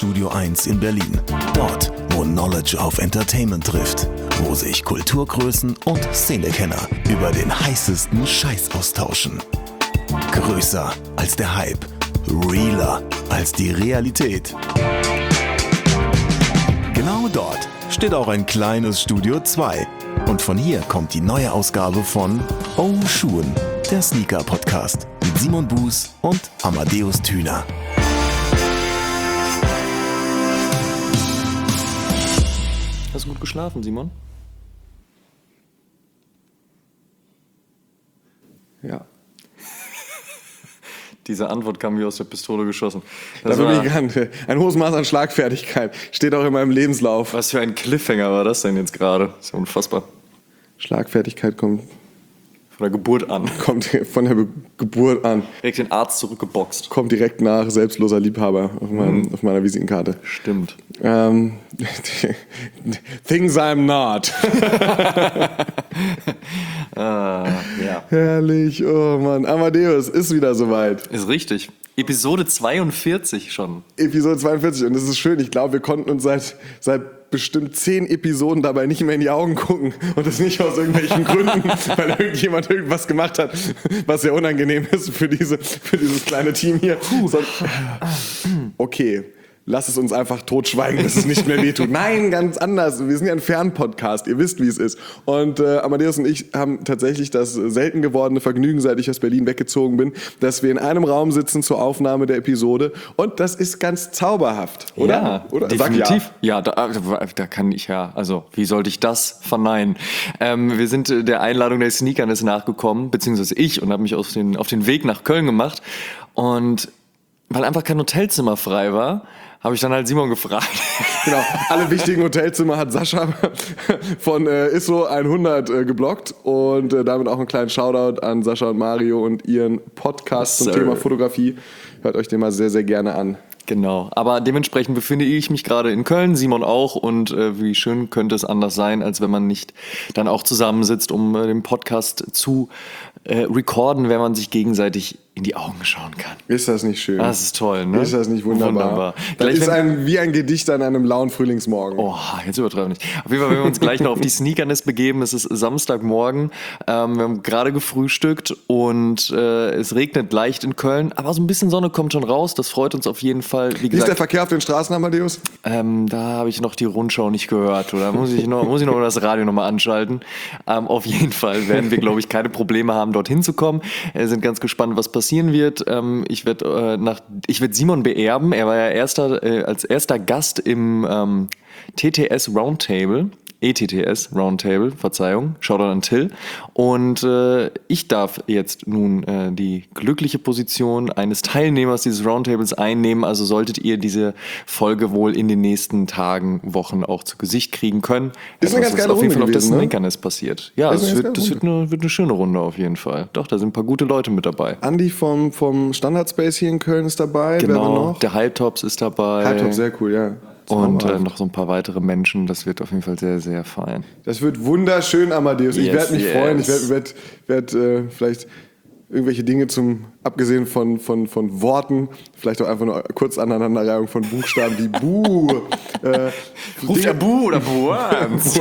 Studio 1 in Berlin. Dort, wo Knowledge auf Entertainment trifft. Wo sich Kulturgrößen und Szenekenner über den heißesten Scheiß austauschen. Größer als der Hype. Realer als die Realität. Genau dort steht auch ein kleines Studio 2. Und von hier kommt die neue Ausgabe von Oh Schuhen, der Sneaker-Podcast mit Simon Buß und Amadeus Thüner. Hast du gut geschlafen, Simon? Ja. Diese Antwort kam wie aus der Pistole geschossen. Da bin ich ein hohes Maß an Schlagfertigkeit. Steht auch in meinem Lebenslauf. Was für ein Cliffhanger war das denn jetzt gerade? Das ist ja unfassbar. Schlagfertigkeit kommt Von der Geburt an. von der Geburt an. Direkt den Arzt zurückgeboxt. Kommt direkt nach selbstloser Liebhaber auf meiner Visitenkarte. Stimmt. Things I'm not. Ja. Herrlich, oh Mann. Amadeus, ist wieder soweit. Ist richtig. Episode 42 schon. Episode 42 und das ist schön. Ich glaube, wir konnten uns seit bestimmt 10 Episoden dabei nicht mehr in die Augen gucken und das nicht aus irgendwelchen Gründen, weil irgendjemand irgendwas gemacht hat, was sehr unangenehm ist für dieses kleine Team hier. Okay. Lass es uns einfach totschweigen, dass es nicht mehr wehtut. Nein, ganz anders. Wir sind ja ein Fernpodcast. Ihr wisst, wie es ist. Und Amadeus und ich haben tatsächlich das selten gewordene Vergnügen, seit ich aus Berlin weggezogen bin, dass wir in einem Raum sitzen zur Aufnahme der Episode. Und das ist ganz zauberhaft, oder? Ja, oder? definitiv. Sag ja. Da kann ich ja. Also, wie sollte ich das verneinen? Wir sind der Einladung der Sneakerness nachgekommen, beziehungsweise ich, und habe mich auf den Weg nach Köln gemacht. Und weil einfach kein Hotelzimmer frei war, habe ich dann halt Simon gefragt. Genau, alle wichtigen Hotelzimmer hat Sascha von ISO 100 geblockt und damit auch einen kleinen Shoutout an Sascha und Mario und ihren Podcast zum Thema Fotografie. Hört euch den mal sehr, sehr gerne an. Genau, aber dementsprechend befinde ich mich gerade in Köln, Simon auch, und wie schön könnte es anders sein, als wenn man nicht dann auch zusammensitzt, um den Podcast zu recorden, wenn man sich gegenseitig in die Augen schauen kann. Ist das nicht schön? Das ist toll, ne? Ist das nicht wunderbar? Das ist wie ein Gedicht an einem lauen Frühlingsmorgen. Oh, jetzt übertreiben nicht. Auf jeden Fall, wenn wir uns gleich noch auf die Sneakerness begeben, es ist Samstagmorgen, wir haben gerade gefrühstückt und es regnet leicht in Köln, aber so ein bisschen Sonne kommt schon raus, das freut uns auf jeden Fall. Wie ist der Verkehr auf den Straßen, Amadeus? Da habe ich noch die Rundschau nicht gehört, oder muss ich noch das Radio nochmal anschalten. Auf jeden Fall werden wir, glaube ich, keine Probleme haben, dorthin zu kommen. Wir sind ganz gespannt, was passieren wird. Ich werd Simon beerben. Er war ja als erster Gast im ETTS Roundtable, Verzeihung, Shoutout an Till. Und ich darf jetzt nun die glückliche Position eines Teilnehmers dieses Roundtables einnehmen. Also solltet ihr diese Folge wohl in den nächsten Tagen, Wochen auch zu Gesicht kriegen können. Ist eine ganz geile auf jeden Runde Fall gewesen, auf der Sneakerness passiert. Ja, das wird eine schöne Runde auf jeden Fall. Doch, da sind ein paar gute Leute mit dabei. Andi vom Standard Space hier in Köln ist dabei. Genau, der Hypetops ist dabei. Hypetops, sehr cool, ja. Und noch so ein paar weitere Menschen. Das wird auf jeden Fall sehr, sehr fein. Das wird wunderschön, Amadeus. Ich werde mich freuen. Ich werde vielleicht irgendwelche Dinge abgesehen von Worten, vielleicht auch einfach nur kurz Aneinanderreihung von Buchstaben wie Bu. Ruft ja Bu oder Buans.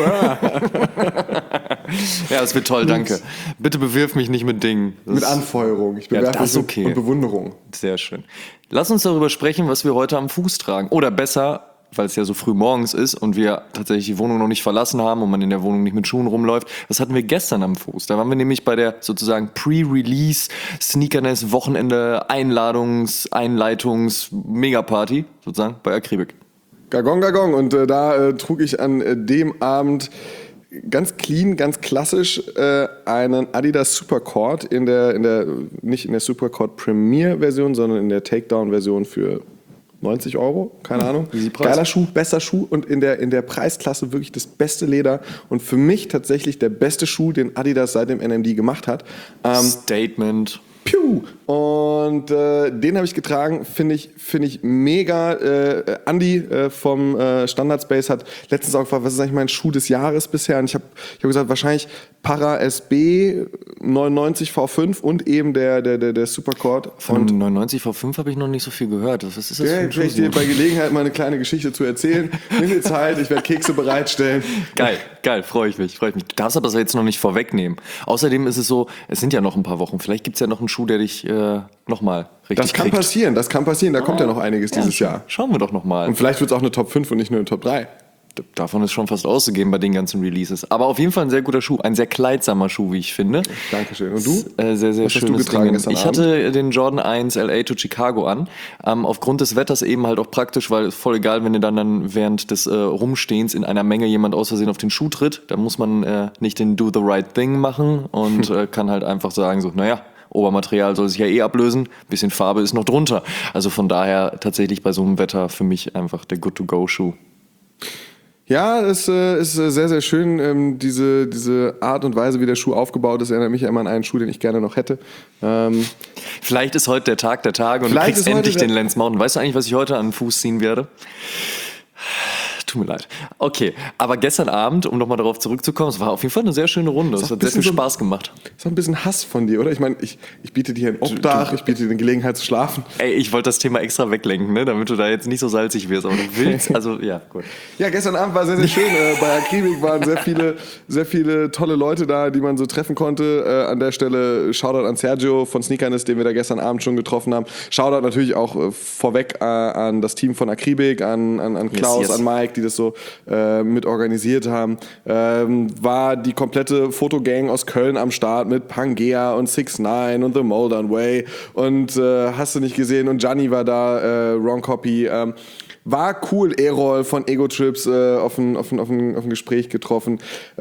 Ja, es wird toll, danke. Bitte bewirf mich nicht mit Dingen. Mit Anfeuerung. Ich bewerfe mich okay. Und Bewunderung. Sehr schön. Lass uns darüber sprechen, was wir heute am Fuß tragen. Oder besser, weil es ja so früh morgens ist und wir tatsächlich die Wohnung noch nicht verlassen haben und man in der Wohnung nicht mit Schuhen rumläuft. Was hatten wir gestern am Fuß? Da waren wir nämlich bei der sozusagen Pre-Release Sneakerness Wochenende Einleitungs Megaparty sozusagen bei Akribik. Gagong. Und da trug ich an dem Abend ganz clean, ganz klassisch einen Adidas Supercord nicht in der Supercord Premier Version, sondern in der Takedown Version für 90 €, keine Ahnung. Geiler Schuh, besser Schuh und in der Preisklasse wirklich das beste Leder und für mich tatsächlich der beste Schuh, den Adidas seit dem NMD gemacht hat. Statement. Piu! Und den habe ich getragen, finde ich mega. Andi vom Standard Space hat letztens auch gefragt, was ist eigentlich mein Schuh des Jahres bisher? Und ich hab gesagt, wahrscheinlich Para SB 99 V5 und eben der Supercord. Von dem 99 V5 habe ich noch nicht so viel gehört. Was ist das für ein Schuh? Ich dir bei Gelegenheit mal eine kleine Geschichte zu erzählen. Nimm dir Zeit, ich werde Kekse bereitstellen. Geil, freue ich mich. Du darfst aber das jetzt noch nicht vorwegnehmen. Außerdem ist es so, es sind ja noch ein paar Wochen. Vielleicht gibt es ja noch einen Schuh, der dich nochmal richtig kriegt. Das kann passieren. Da kommt ja noch einiges dieses Jahr. Schauen wir doch nochmal. Und vielleicht wird es auch eine Top 5 und nicht nur eine Top 3. Davon ist schon fast auszugehen bei den ganzen Releases. Aber auf jeden Fall ein sehr guter Schuh. Ein sehr kleidsamer Schuh, wie ich finde. Dankeschön. Und du? Sehr, sehr Was hast du schönes getragen Ding. gestern Ich Abend? hatte den Jordan 1 LA to Chicago an. Aufgrund des Wetters eben halt auch praktisch, weil es voll egal, wenn dir dann während des Rumstehens in einer Menge jemand aus Versehen auf den Schuh tritt. Da muss man nicht den Do the right thing machen und kann halt einfach sagen so, naja, Obermaterial soll sich ja eh ablösen, bisschen Farbe ist noch drunter. Also von daher tatsächlich bei so einem Wetter für mich einfach der Good-to-Go-Schuh. Ja, es ist sehr, sehr schön, diese Art und Weise, wie der Schuh aufgebaut ist, erinnert mich immer an einen Schuh, den ich gerne noch hätte. Vielleicht ist heute der Tag der Tage und du kriegst endlich den Lance Mountain. Weißt du eigentlich, was ich heute an den Fuß ziehen werde? Tut mir leid. Okay, aber gestern Abend, um nochmal darauf zurückzukommen, es war auf jeden Fall eine sehr schöne Runde. Es hat sehr viel Spaß gemacht. Ist auch ein bisschen Hass von dir, oder? Ich meine, ich biete dir ein Obdach, ich biete dir eine Gelegenheit zu schlafen. Ey, ich wollte das Thema extra weglenken, ne, damit du da jetzt nicht so salzig wirst, aber du willst, also ja, gut. Ja, gestern Abend war sehr, sehr schön. Bei Akribik waren sehr viele tolle Leute da, die man so treffen konnte. An der Stelle Shoutout an Sergio von Sneakerness, den wir da gestern Abend schon getroffen haben. Shoutout natürlich auch vorweg an das Team von Akribik, an Klaus, an Mike, die das so mit organisiert haben. War die komplette Fotogang aus Köln am Start mit Pangea und 6ix9ine und The Modern Way und hast du nicht gesehen, und Gianni war da, Wrong Copy. War cool, Errol von Ego Trips auf ein Gespräch getroffen.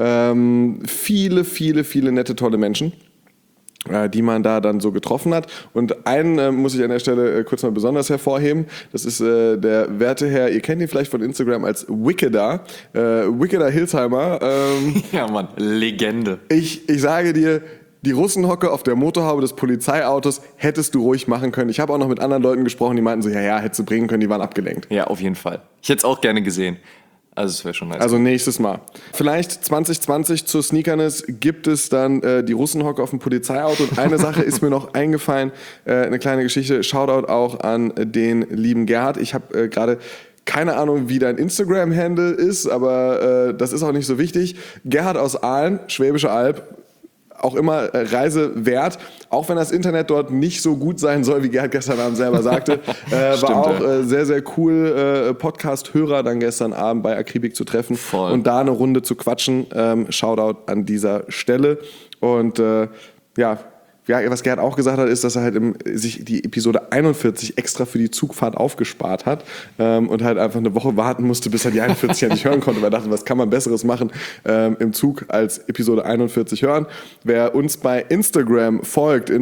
Viele nette, tolle Menschen, die man da dann so getroffen hat. Und einen muss ich an der Stelle kurz mal besonders hervorheben. Das ist der werte Herr, ihr kennt ihn vielleicht von Instagram als Wickeder. Wickeder Hilsheimer. Ja, Mann, Legende. Ich sage dir, die Russenhocke auf der Motorhaube des Polizeiautos hättest du ruhig machen können. Ich habe auch noch mit anderen Leuten gesprochen, die meinten so, ja, hättest du bringen können, die waren abgelenkt. Ja, auf jeden Fall. Ich hätte es auch gerne gesehen. Also es wäre schon nice. Also nächstes Mal. Vielleicht 2020 zur Sneakerness gibt es dann die Russenhocke auf dem Polizeiauto. Und eine Sache ist mir noch eingefallen, eine kleine Geschichte. Shoutout auch an den lieben Gerhard. Ich habe gerade keine Ahnung, wie dein Instagram-Handle ist, aber das ist auch nicht so wichtig. Gerhard aus Aalen, Schwäbische Alb. Auch immer Reise wert, auch wenn das Internet dort nicht so gut sein soll, wie Gerhard gestern Abend selber sagte. War auch sehr, sehr cool, Podcast-Hörer dann gestern Abend bei Akribik zu treffen. Voll. Und da eine Runde zu quatschen. Shoutout an dieser Stelle. Und was Gerhard auch gesagt hat, ist, dass er halt sich die Episode 41 extra für die Zugfahrt aufgespart hat und halt einfach eine Woche warten musste, bis er die 41 ja nicht hören konnte, weil er dachte, was kann man Besseres machen im Zug als Episode 41 hören. Wer uns bei Instagram folgt,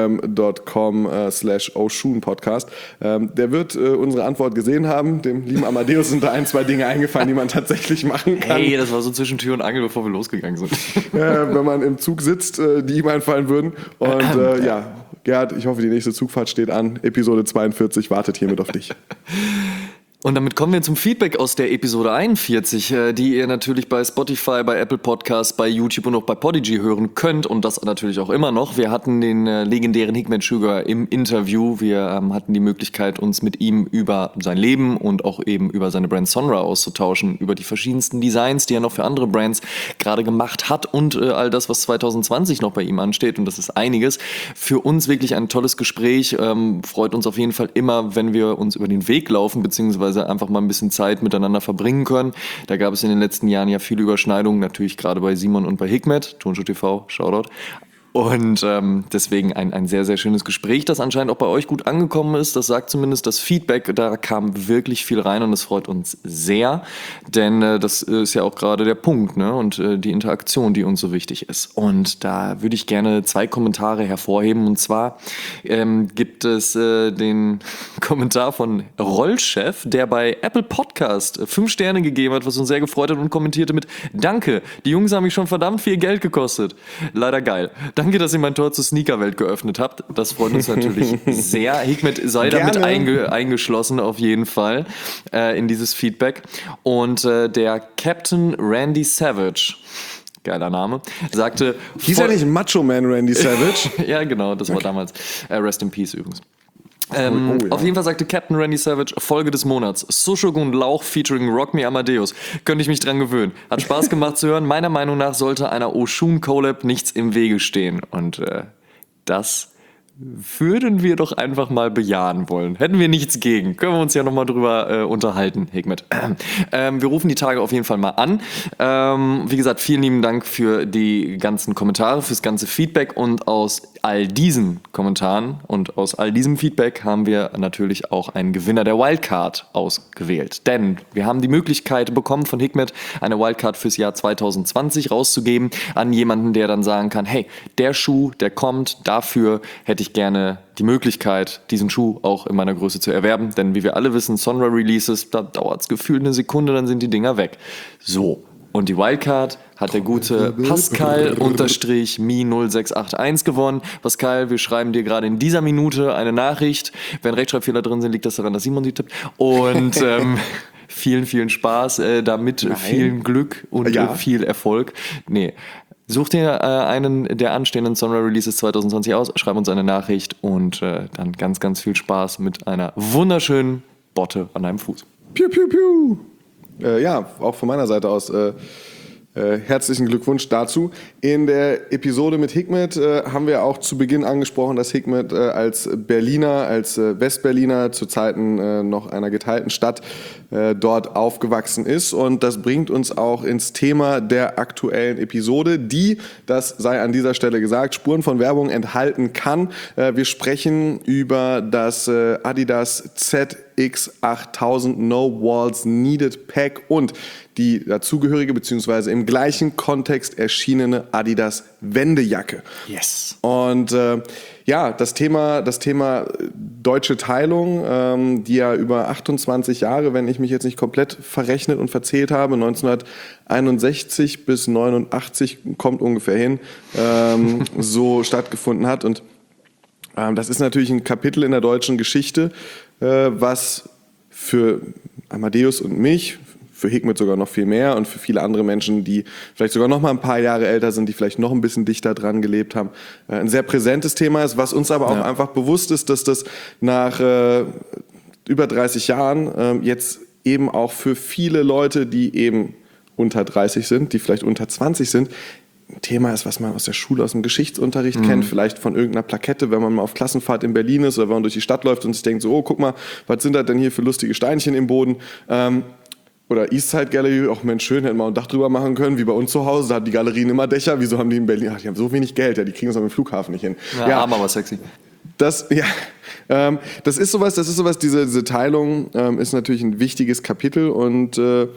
instagram.com/oshun-podcast, der wird unsere Antwort gesehen haben. Dem lieben Amadeus sind da 1, 2 Dinge eingefallen, die man tatsächlich machen kann. Hey, das war so zwischen Tür und Angel, bevor wir losgegangen sind. Wenn man im Zug sitzt, die ihm einfallen würden. Und Gerhard, ich hoffe, die nächste Zugfahrt steht an. Episode 42 wartet hiermit auf dich. Und damit kommen wir zum Feedback aus der Episode 41, die ihr natürlich bei Spotify, bei Apple Podcasts, bei YouTube und auch bei Podigy hören könnt und das natürlich auch immer noch. Wir hatten den legendären Hikmet Sugar im Interview. Wir hatten die Möglichkeit, uns mit ihm über sein Leben und auch eben über seine Brand Sonra auszutauschen, über die verschiedensten Designs, die er noch für andere Brands gerade gemacht hat und all das, was 2020 noch bei ihm ansteht, und das ist einiges. Für uns wirklich ein tolles Gespräch, freut uns auf jeden Fall immer, wenn wir uns über den Weg laufen, beziehungsweise einfach mal ein bisschen Zeit miteinander verbringen können. Da gab es in den letzten Jahren ja viele Überschneidungen, natürlich gerade bei Simon und bei Hikmet, Tonschuh TV, Shoutout. Und deswegen ein sehr, sehr schönes Gespräch, das anscheinend auch bei euch gut angekommen ist. Das sagt zumindest das Feedback. Da kam wirklich viel rein und das freut uns sehr. Denn das ist ja auch gerade der Punkt, ne? Und die Interaktion, die uns so wichtig ist. Und da würde ich gerne 2 Kommentare hervorheben. Und zwar gibt es den Kommentar von Rollchef, der bei Apple Podcast 5 Sterne gegeben hat, was uns sehr gefreut hat, und kommentierte mit: Danke, die Jungs haben mich schon verdammt viel Geld gekostet. Leider geil. Danke, dass ihr mein Tor zur Sneakerwelt geöffnet habt. Das freut uns natürlich sehr. Hikmet sei damit eingeschlossen auf jeden Fall in dieses Feedback. Und der Captain Randy Savage geiler Name, sagte... Hieß er nicht Macho Man Randy Savage? Ja, genau, das war damals. Rest in Peace übrigens. Ja. Auf jeden Fall sagte Captain Randy Savage, Folge des Monats, Sushogun Lauch featuring Rock Me Amadeus. Könnte ich mich dran gewöhnen. Hat Spaß gemacht zu hören. Meiner Meinung nach sollte einer Oshun Collab nichts im Wege stehen. Und das würden wir doch einfach mal bejahen wollen. Hätten wir nichts gegen. Können wir uns ja nochmal drüber unterhalten, Hikmet. Wir rufen die Tage auf jeden Fall mal an. Wie gesagt, vielen lieben Dank für die ganzen Kommentare, fürs ganze Feedback. Und aus all diesen Kommentaren und aus all diesem Feedback haben wir natürlich auch einen Gewinner der Wildcard ausgewählt. Denn wir haben die Möglichkeit bekommen von Hikmet, eine Wildcard fürs Jahr 2020 rauszugeben an jemanden, der dann sagen kann, hey, der Schuh, der kommt, dafür hätte ich gerne die Möglichkeit, diesen Schuh auch in meiner Größe zu erwerben. Denn wie wir alle wissen, Sonra-Releases, da dauert es gefühlt eine Sekunde, dann sind die Dinger weg. So, und die Wildcard hat der gute Pascal-Mi0681 gewonnen. Pascal, wir schreiben dir gerade in dieser Minute eine Nachricht. Wenn Rechtschreibfehler drin sind, liegt das daran, dass Simon sie tippt. Und vielen, vielen Spaß damit, vielen Glück und viel Erfolg. Nee. Such dir einen der anstehenden Sonra-Releases 2020 aus, schreib uns eine Nachricht und dann ganz, ganz viel Spaß mit einer wunderschönen Botte an deinem Fuß. Piu, piu, piu. Ja, auch von meiner Seite aus herzlichen Glückwunsch dazu. In der Episode mit Hikmet haben wir auch zu Beginn angesprochen, dass Hikmet als Berliner, als Westberliner zu Zeiten noch einer geteilten Stadt dort aufgewachsen ist. Und das bringt uns auch ins Thema der aktuellen Episode, die, das sei an dieser Stelle gesagt, Spuren von Werbung enthalten kann. Wir sprechen über das Adidas ZX8000 No Walls Needed Pack und die dazugehörige bzw. im gleichen Kontext erschienene Adidas Wendejacke. Yes. Und das Thema deutsche Teilung, die ja über 28 Jahre, wenn ich mich jetzt nicht komplett verrechnet und verzählt habe, 1961 bis 89 kommt ungefähr hin, so stattgefunden hat. Und das ist natürlich ein Kapitel in der deutschen Geschichte, was für Amadeus und mich, für Hikmet sogar noch viel mehr und für viele andere Menschen, die vielleicht sogar noch mal ein paar Jahre älter sind, die vielleicht noch ein bisschen dichter dran gelebt haben, ein sehr präsentes Thema ist, was uns aber auch einfach bewusst ist, dass das nach über 30 Jahren jetzt eben auch für viele Leute, die eben unter 30 sind, die vielleicht unter 20 sind, ein Thema ist, was man aus der Schule, aus dem Geschichtsunterricht kennt, vielleicht von irgendeiner Plakette, wenn man mal auf Klassenfahrt in Berlin ist oder wenn man durch die Stadt läuft und sich denkt so, oh, guck mal, was sind das denn hier für lustige Steinchen im Boden? Oder Eastside Gallery, auch Mensch, schön, hätten wir ein Dach drüber machen können, wie bei uns zu Hause, da hat die Galerien immer Dächer, wieso haben die in Berlin, die haben so wenig Geld, die kriegen es am Flughafen nicht hin. Ja, aber sexy. Das ist sowas, diese Teilung ist natürlich ein wichtiges Kapitel und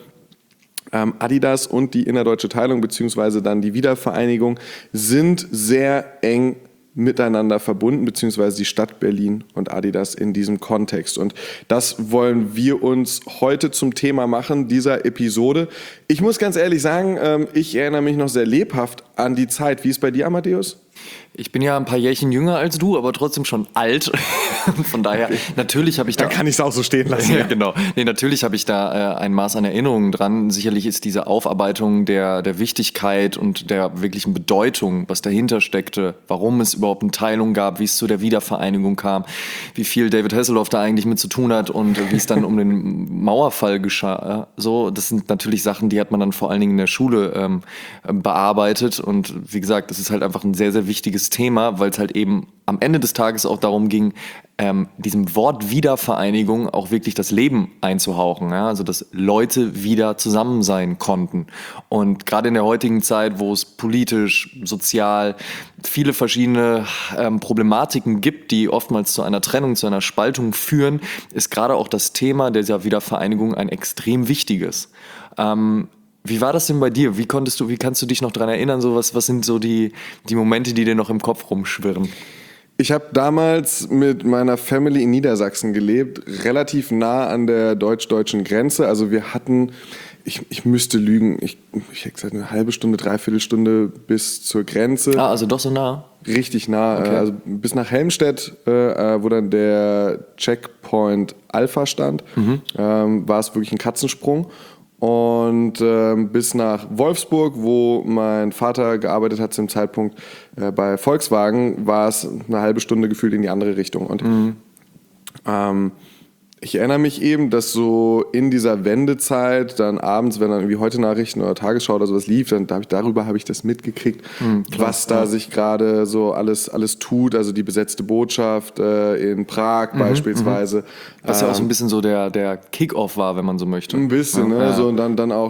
Adidas und die innerdeutsche Teilung beziehungsweise dann die Wiedervereinigung sind sehr eng miteinander verbunden, beziehungsweise die Stadt Berlin und Adidas in diesem Kontext. Und das wollen wir uns heute zum Thema machen, dieser Episode. Ich muss ganz ehrlich sagen, ich erinnere mich noch sehr lebhaft an die Zeit. Wie ist bei dir, Amadeus? Ich bin ja ein paar Jährchen jünger als du, aber trotzdem schon alt. Von daher, natürlich habe ich da... Dann kann ich es auch so stehen lassen. Ja, genau. Nee, natürlich habe ich da ein Maß an Erinnerungen dran. Sicherlich ist diese Aufarbeitung der Wichtigkeit und der wirklichen Bedeutung, was dahinter steckte, warum es überhaupt eine Teilung gab, wie es zu der Wiedervereinigung kam, wie viel David Hasselhoff da eigentlich mit zu tun hat und wie es dann um den Mauerfall geschah. So, das sind natürlich Sachen, die hat man dann vor allen Dingen in der Schule bearbeitet. Und wie gesagt, das ist halt einfach ein sehr, sehr wichtiges Thema, weil es halt eben am Ende des Tages auch darum ging, diesem Wort Wiedervereinigung auch wirklich das Leben einzuhauchen. Ja? Also, dass Leute wieder zusammen sein konnten. Und gerade in der heutigen Zeit, wo es politisch, sozial viele verschiedene Problematiken gibt, die oftmals zu einer Trennung, zu einer Spaltung führen, ist gerade auch das Thema dieser Wiedervereinigung ein extrem wichtiges. Wie war das denn bei dir? Wie kannst du dich noch daran erinnern? So was sind so die Momente, die dir noch im Kopf rumschwirren? Ich habe damals mit meiner Family in Niedersachsen gelebt, relativ nah an der deutsch-deutschen Grenze. Also wir hatten, ich müsste lügen, ich hätte gesagt eine halbe Stunde, dreiviertel Stunde bis zur Grenze. Ah, also doch so nah? Richtig nah, okay. Also bis nach Helmstedt, wo dann der Checkpoint Alpha stand, war es wirklich ein Katzensprung. und bis nach Wolfsburg, wo mein Vater gearbeitet hat zum Zeitpunkt bei Volkswagen, war es eine halbe Stunde gefühlt in die andere Richtung. Und ich erinnere mich eben, dass so in dieser Wendezeit dann abends, wenn dann irgendwie Heute-Nachrichten oder Tagesschau oder sowas lief, dann darüber habe ich das mitgekriegt, was da sich gerade so alles tut. Also die besetzte Botschaft in Prag beispielsweise. Was ja auch so ein bisschen so der Kick-Off war, wenn man so möchte. Ein bisschen, ne? So, und dann auch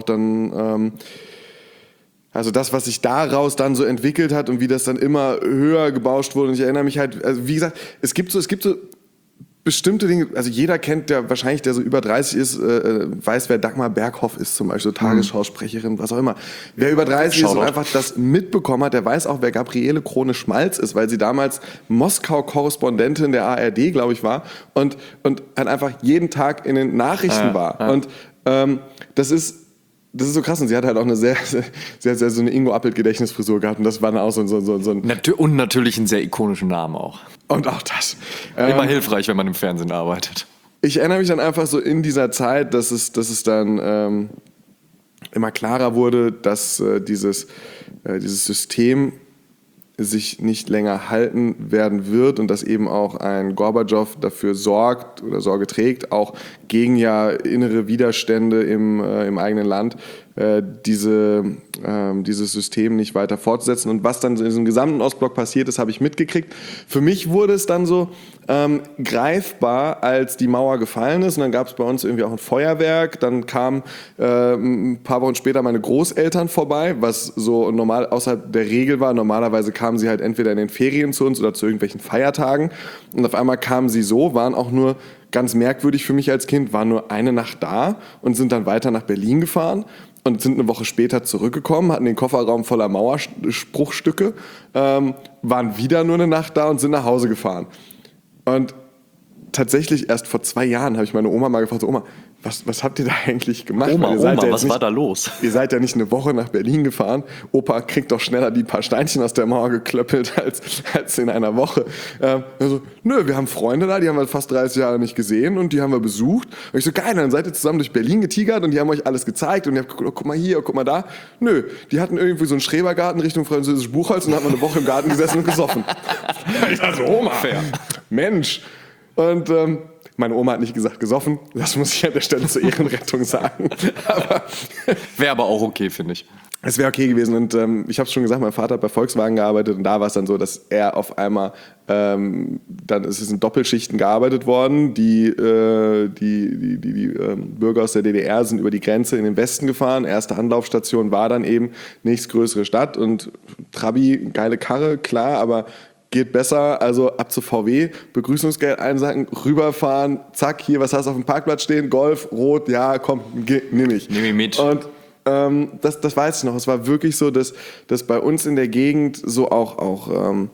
also das, was sich daraus dann so entwickelt hat und wie das dann immer höher gebauscht wurde. Und ich erinnere mich halt, also wie gesagt, es gibt so bestimmte Dinge, also jeder kennt, der wahrscheinlich, der so über 30 ist, weiß, wer Dagmar Berghoff ist zum Beispiel, so Tagesschausprecherin, was auch immer. Wer über 30 ist und einfach das mitbekommen hat, der weiß auch, wer Gabriele Krone-Schmalz ist, weil sie damals Moskau-Korrespondentin der ARD, glaube ich, war und halt einfach jeden Tag in den Nachrichten war. Und das ist so krass. Und sie hat halt auch eine sehr so eine Ingo Appelt-Gedächtnisfrisur gehabt. Und das war dann auch so ein... Und natürlich einen sehr ikonischen Namen auch. Und auch das. Immer hilfreich, wenn man im Fernsehen arbeitet. Ich erinnere mich dann einfach so in dieser Zeit, dass es dann immer klarer wurde, dass dieses System sich nicht länger halten werden wird und dass eben auch ein Gorbatschow dafür sorgt oder Sorge trägt, auch gegen ja innere Widerstände im eigenen Land, dieses System nicht weiter fortzusetzen. Und was dann in diesem gesamten Ostblock passiert ist, habe ich mitgekriegt. Für mich wurde es dann so greifbar, als die Mauer gefallen ist. Und dann gab es bei uns irgendwie auch ein Feuerwerk. Dann kamen ein paar Wochen später meine Großeltern vorbei, was so normal außerhalb der Regel war. Normalerweise kamen sie halt entweder in den Ferien zu uns oder zu irgendwelchen Feiertagen. Und auf einmal kamen sie so, waren auch nur ganz merkwürdig für mich als Kind, waren nur eine Nacht da und sind dann weiter nach Berlin gefahren. Und sind eine Woche später zurückgekommen, hatten den Kofferraum voller Mauerspruchstücke, waren wieder nur eine Nacht da und sind nach Hause gefahren. Und tatsächlich erst vor 2 Jahren habe ich meine Oma mal gefragt, so, Oma, was habt ihr da eigentlich gemacht? Oma, ja was war da los? Ihr seid ja nicht eine Woche nach Berlin gefahren. Opa kriegt doch schneller die paar Steinchen aus der Mauer geklöppelt als in einer Woche. Also, nö, wir haben Freunde da, die haben wir fast 30 Jahre nicht gesehen und die haben wir besucht. Und ich so, geil, dann seid ihr zusammen durch Berlin getigert und die haben euch alles gezeigt und ihr habt geguckt, oh, guck mal hier, guck mal da. Nö, die hatten irgendwie so einen Schrebergarten Richtung französisches Buchholz und haben eine Woche im Garten gesessen und gesoffen. Ich dachte so, Oma, Mensch. Und meine Oma hat nicht gesagt gesoffen, das muss ich an der Stelle zur Ehrenrettung sagen. Wäre aber auch okay, finde ich. Es wäre okay gewesen und ich habe es schon gesagt, mein Vater hat bei Volkswagen gearbeitet und da war es dann so, dass er auf einmal, dann ist es in Doppelschichten gearbeitet worden, die Bürger aus der DDR sind über die Grenze in den Westen gefahren, erste Anlaufstation war dann eben nächstgrößere Stadt und Trabi, geile Karre, klar, aber geht besser, also ab zu VW, Begrüßungsgeld einsacken, rüberfahren, zack, hier, was hast du auf dem Parkplatz stehen? Golf, rot, ja, komm, nimm ich. Nimm ich mit. Und das weiß ich noch, es war wirklich so, dass bei uns in der Gegend so auch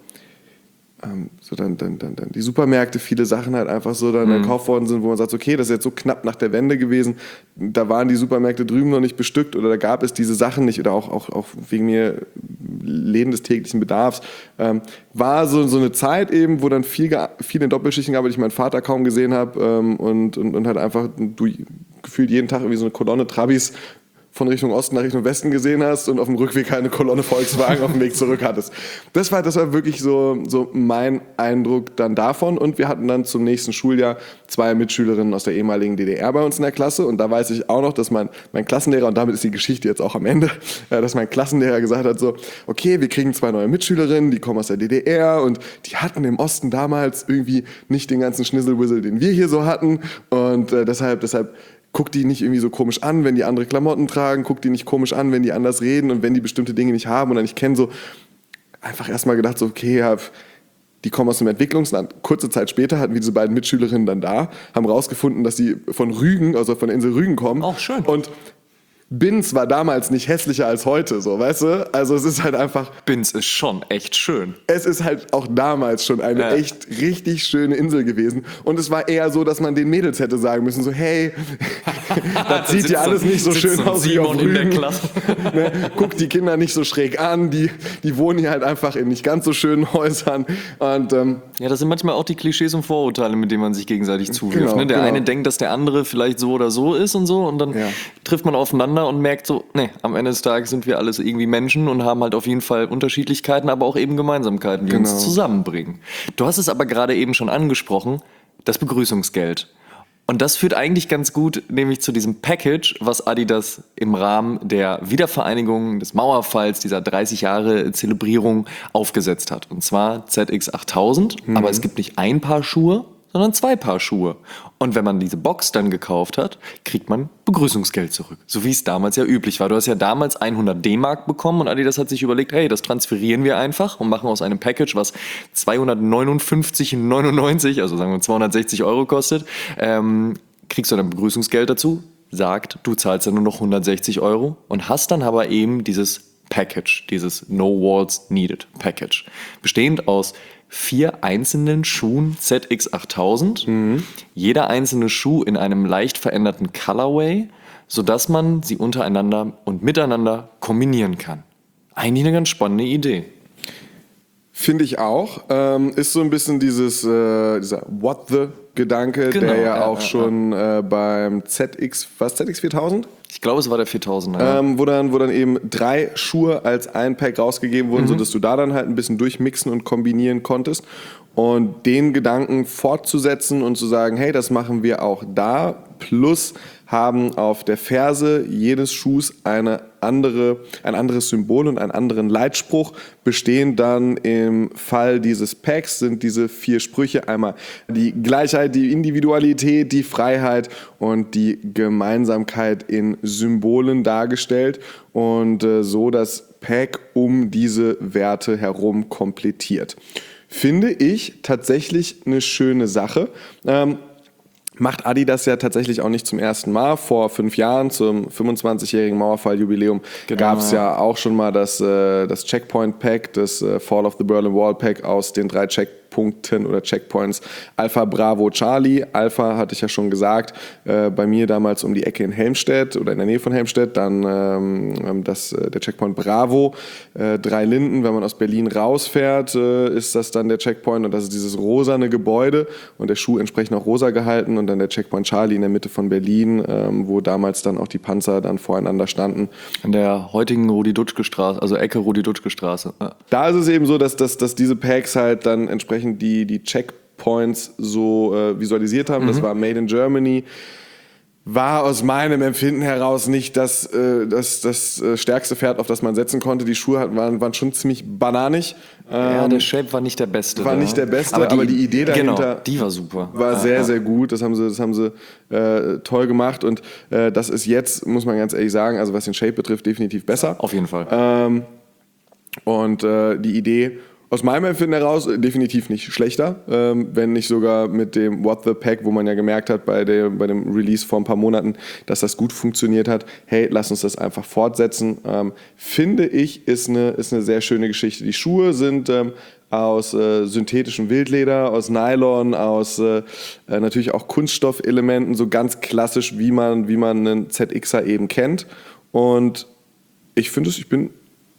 so dann die Supermärkte, viele Sachen halt einfach so dann gekauft worden sind, wo man sagt, okay, das ist jetzt so knapp nach der Wende gewesen, da waren die Supermärkte drüben noch nicht bestückt oder da gab es diese Sachen nicht oder auch wegen mir Läden des täglichen Bedarfs. War so eine Zeit eben, wo dann viel in Doppelschichten gab, weil ich meinen Vater kaum gesehen habe und halt einfach du gefühlt jeden Tag irgendwie so eine Kolonne Trabis von Richtung Osten nach Richtung Westen gesehen hast und auf dem Rückweg eine Kolonne Volkswagen auf dem Weg zurück hattest. Das war wirklich so mein Eindruck dann davon. Und wir hatten dann zum nächsten Schuljahr 2 Mitschülerinnen aus der ehemaligen DDR bei uns in der Klasse. Und da weiß ich auch noch, dass mein Klassenlehrer, und damit ist die Geschichte jetzt auch am Ende, dass mein Klassenlehrer gesagt hat so, okay, wir kriegen 2 neue Mitschülerinnen, die kommen aus der DDR und die hatten im Osten damals irgendwie nicht den ganzen Schnisselwissel, den wir hier so hatten. Und deshalb guck die nicht irgendwie so komisch an, wenn die andere Klamotten tragen, guck die nicht komisch an, wenn die anders reden und wenn die bestimmte Dinge nicht haben oder nicht kennen, so einfach erstmal gedacht, so okay, die kommen aus dem Entwicklungsland. Kurze Zeit später hatten wir diese beiden Mitschülerinnen dann da, haben rausgefunden, dass sie von Rügen, also von der Insel Rügen kommen. Auch schön. Und Binz war damals nicht hässlicher als heute, so, weißt du? Also es ist halt einfach... Binz ist schon echt schön. Es ist halt auch damals schon eine echt richtig schöne Insel gewesen. Und es war eher so, dass man den Mädels hätte sagen müssen, so, hey, das sieht ja alles nicht so schön aus wie auf in der Rügen. Klasse. Ne? Guckt die Kinder nicht so schräg an, die wohnen hier halt einfach in nicht ganz so schönen Häusern. Und Ja, das sind manchmal auch die Klischees und Vorurteile, mit denen man sich gegenseitig zuwirft. Genau, Ne? Der genau. eine denkt, dass der andere vielleicht so oder so ist und so und dann trifft man aufeinander und merkt so, nee, am Ende des Tages sind wir alles irgendwie Menschen und haben halt auf jeden Fall Unterschiedlichkeiten, aber auch eben Gemeinsamkeiten, die uns zusammenbringen. Du hast es aber gerade eben schon angesprochen, das Begrüßungsgeld. Und das führt eigentlich ganz gut, nämlich zu diesem Package, was Adidas im Rahmen der Wiedervereinigung des Mauerfalls, dieser 30 Jahre Zelebrierung aufgesetzt hat. Und zwar ZX8000, aber es gibt nicht ein Paar Schuhe, sondern 2 Paar Schuhe. Und wenn man diese Box dann gekauft hat, kriegt man Begrüßungsgeld zurück. So wie es damals ja üblich war. Du hast ja damals 100 D-Mark bekommen und Adidas hat sich überlegt, hey, das transferieren wir einfach und machen aus einem Package, was 259,99, also sagen wir 260 Euro kostet, kriegst du dann Begrüßungsgeld dazu, sagt, du zahlst dann nur noch 160 Euro und hast dann aber eben dieses Package, dieses No Walls Needed Package, bestehend aus 4 einzelnen Schuhen ZX8000, jeder einzelne Schuh in einem leicht veränderten Colorway, sodass man sie untereinander und miteinander kombinieren kann. Eigentlich eine ganz spannende Idee. finde ich auch. Ist so ein bisschen dieser What the Gedanke, Genau, der ja ja, auch ja, schon beim ZX4000? Ich glaube, es war der 4000er. Ja. Wo dann eben 3 Schuhe als ein Pack rausgegeben wurden, sodass du da dann halt ein bisschen durchmixen und kombinieren konntest. Und den Gedanken fortzusetzen und zu sagen, hey, das machen wir auch da, plus haben auf der Ferse jedes Schuhs ein anderes Symbol und einen anderen Leitspruch, bestehen dann im Fall dieses Packs, sind diese 4 Sprüche einmal die Gleichheit, die Individualität, die Freiheit und die Gemeinsamkeit in Symbolen dargestellt und so das Pack um diese Werte herum komplettiert. Finde ich tatsächlich eine schöne Sache. Macht Adidas ja tatsächlich auch nicht zum ersten Mal. Vor 5 Jahren, zum 25-jährigen Mauerfall-Jubiläum, gab es ja auch schon mal das Checkpoint-Pack, das Fall of the Berlin Wall Pack aus den 3 Checkpunkten oder Checkpoints Alpha, Bravo, Charlie. Alpha hatte ich ja schon gesagt, bei mir damals um die Ecke in Helmstedt oder in der Nähe von Helmstedt. Dann der Checkpoint Bravo, 3 Linden. Wenn man aus Berlin rausfährt, ist das dann der Checkpoint und das ist dieses rosane Gebäude und der Schuh entsprechend auch rosa gehalten und dann der Checkpoint Charlie in der Mitte von Berlin, wo damals dann auch die Panzer dann voreinander standen. An der heutigen Rudi-Dutschke-Straße, also Ecke Rudi-Dutschke-Straße. Ja. Da ist es eben so, dass diese Packs halt dann entsprechend die Checkpoints so visualisiert haben. Das war Made in Germany. War aus meinem Empfinden heraus nicht das stärkste Pferd, auf das man setzen konnte. Die Schuhe waren schon ziemlich bananig. Ja, der Shape war nicht der beste. War nicht der beste, aber die Idee dahinter genau, die war super. War sehr, sehr gut. Das haben sie toll gemacht. Und das ist jetzt, muss man ganz ehrlich sagen, also was den Shape betrifft, definitiv besser. Auf jeden Fall. Und die Idee aus meinem Empfinden heraus definitiv nicht schlechter, wenn nicht sogar mit dem What the Pack, wo man ja gemerkt hat bei dem Release vor ein paar Monaten, dass das gut funktioniert hat. Hey, lass uns das einfach fortsetzen. Finde ich, ist eine sehr schöne Geschichte. Die Schuhe sind aus synthetischem Wildleder, aus Nylon, aus natürlich auch Kunststoffelementen, so ganz klassisch, wie man einen ZXer eben kennt. Und ich finde ich bin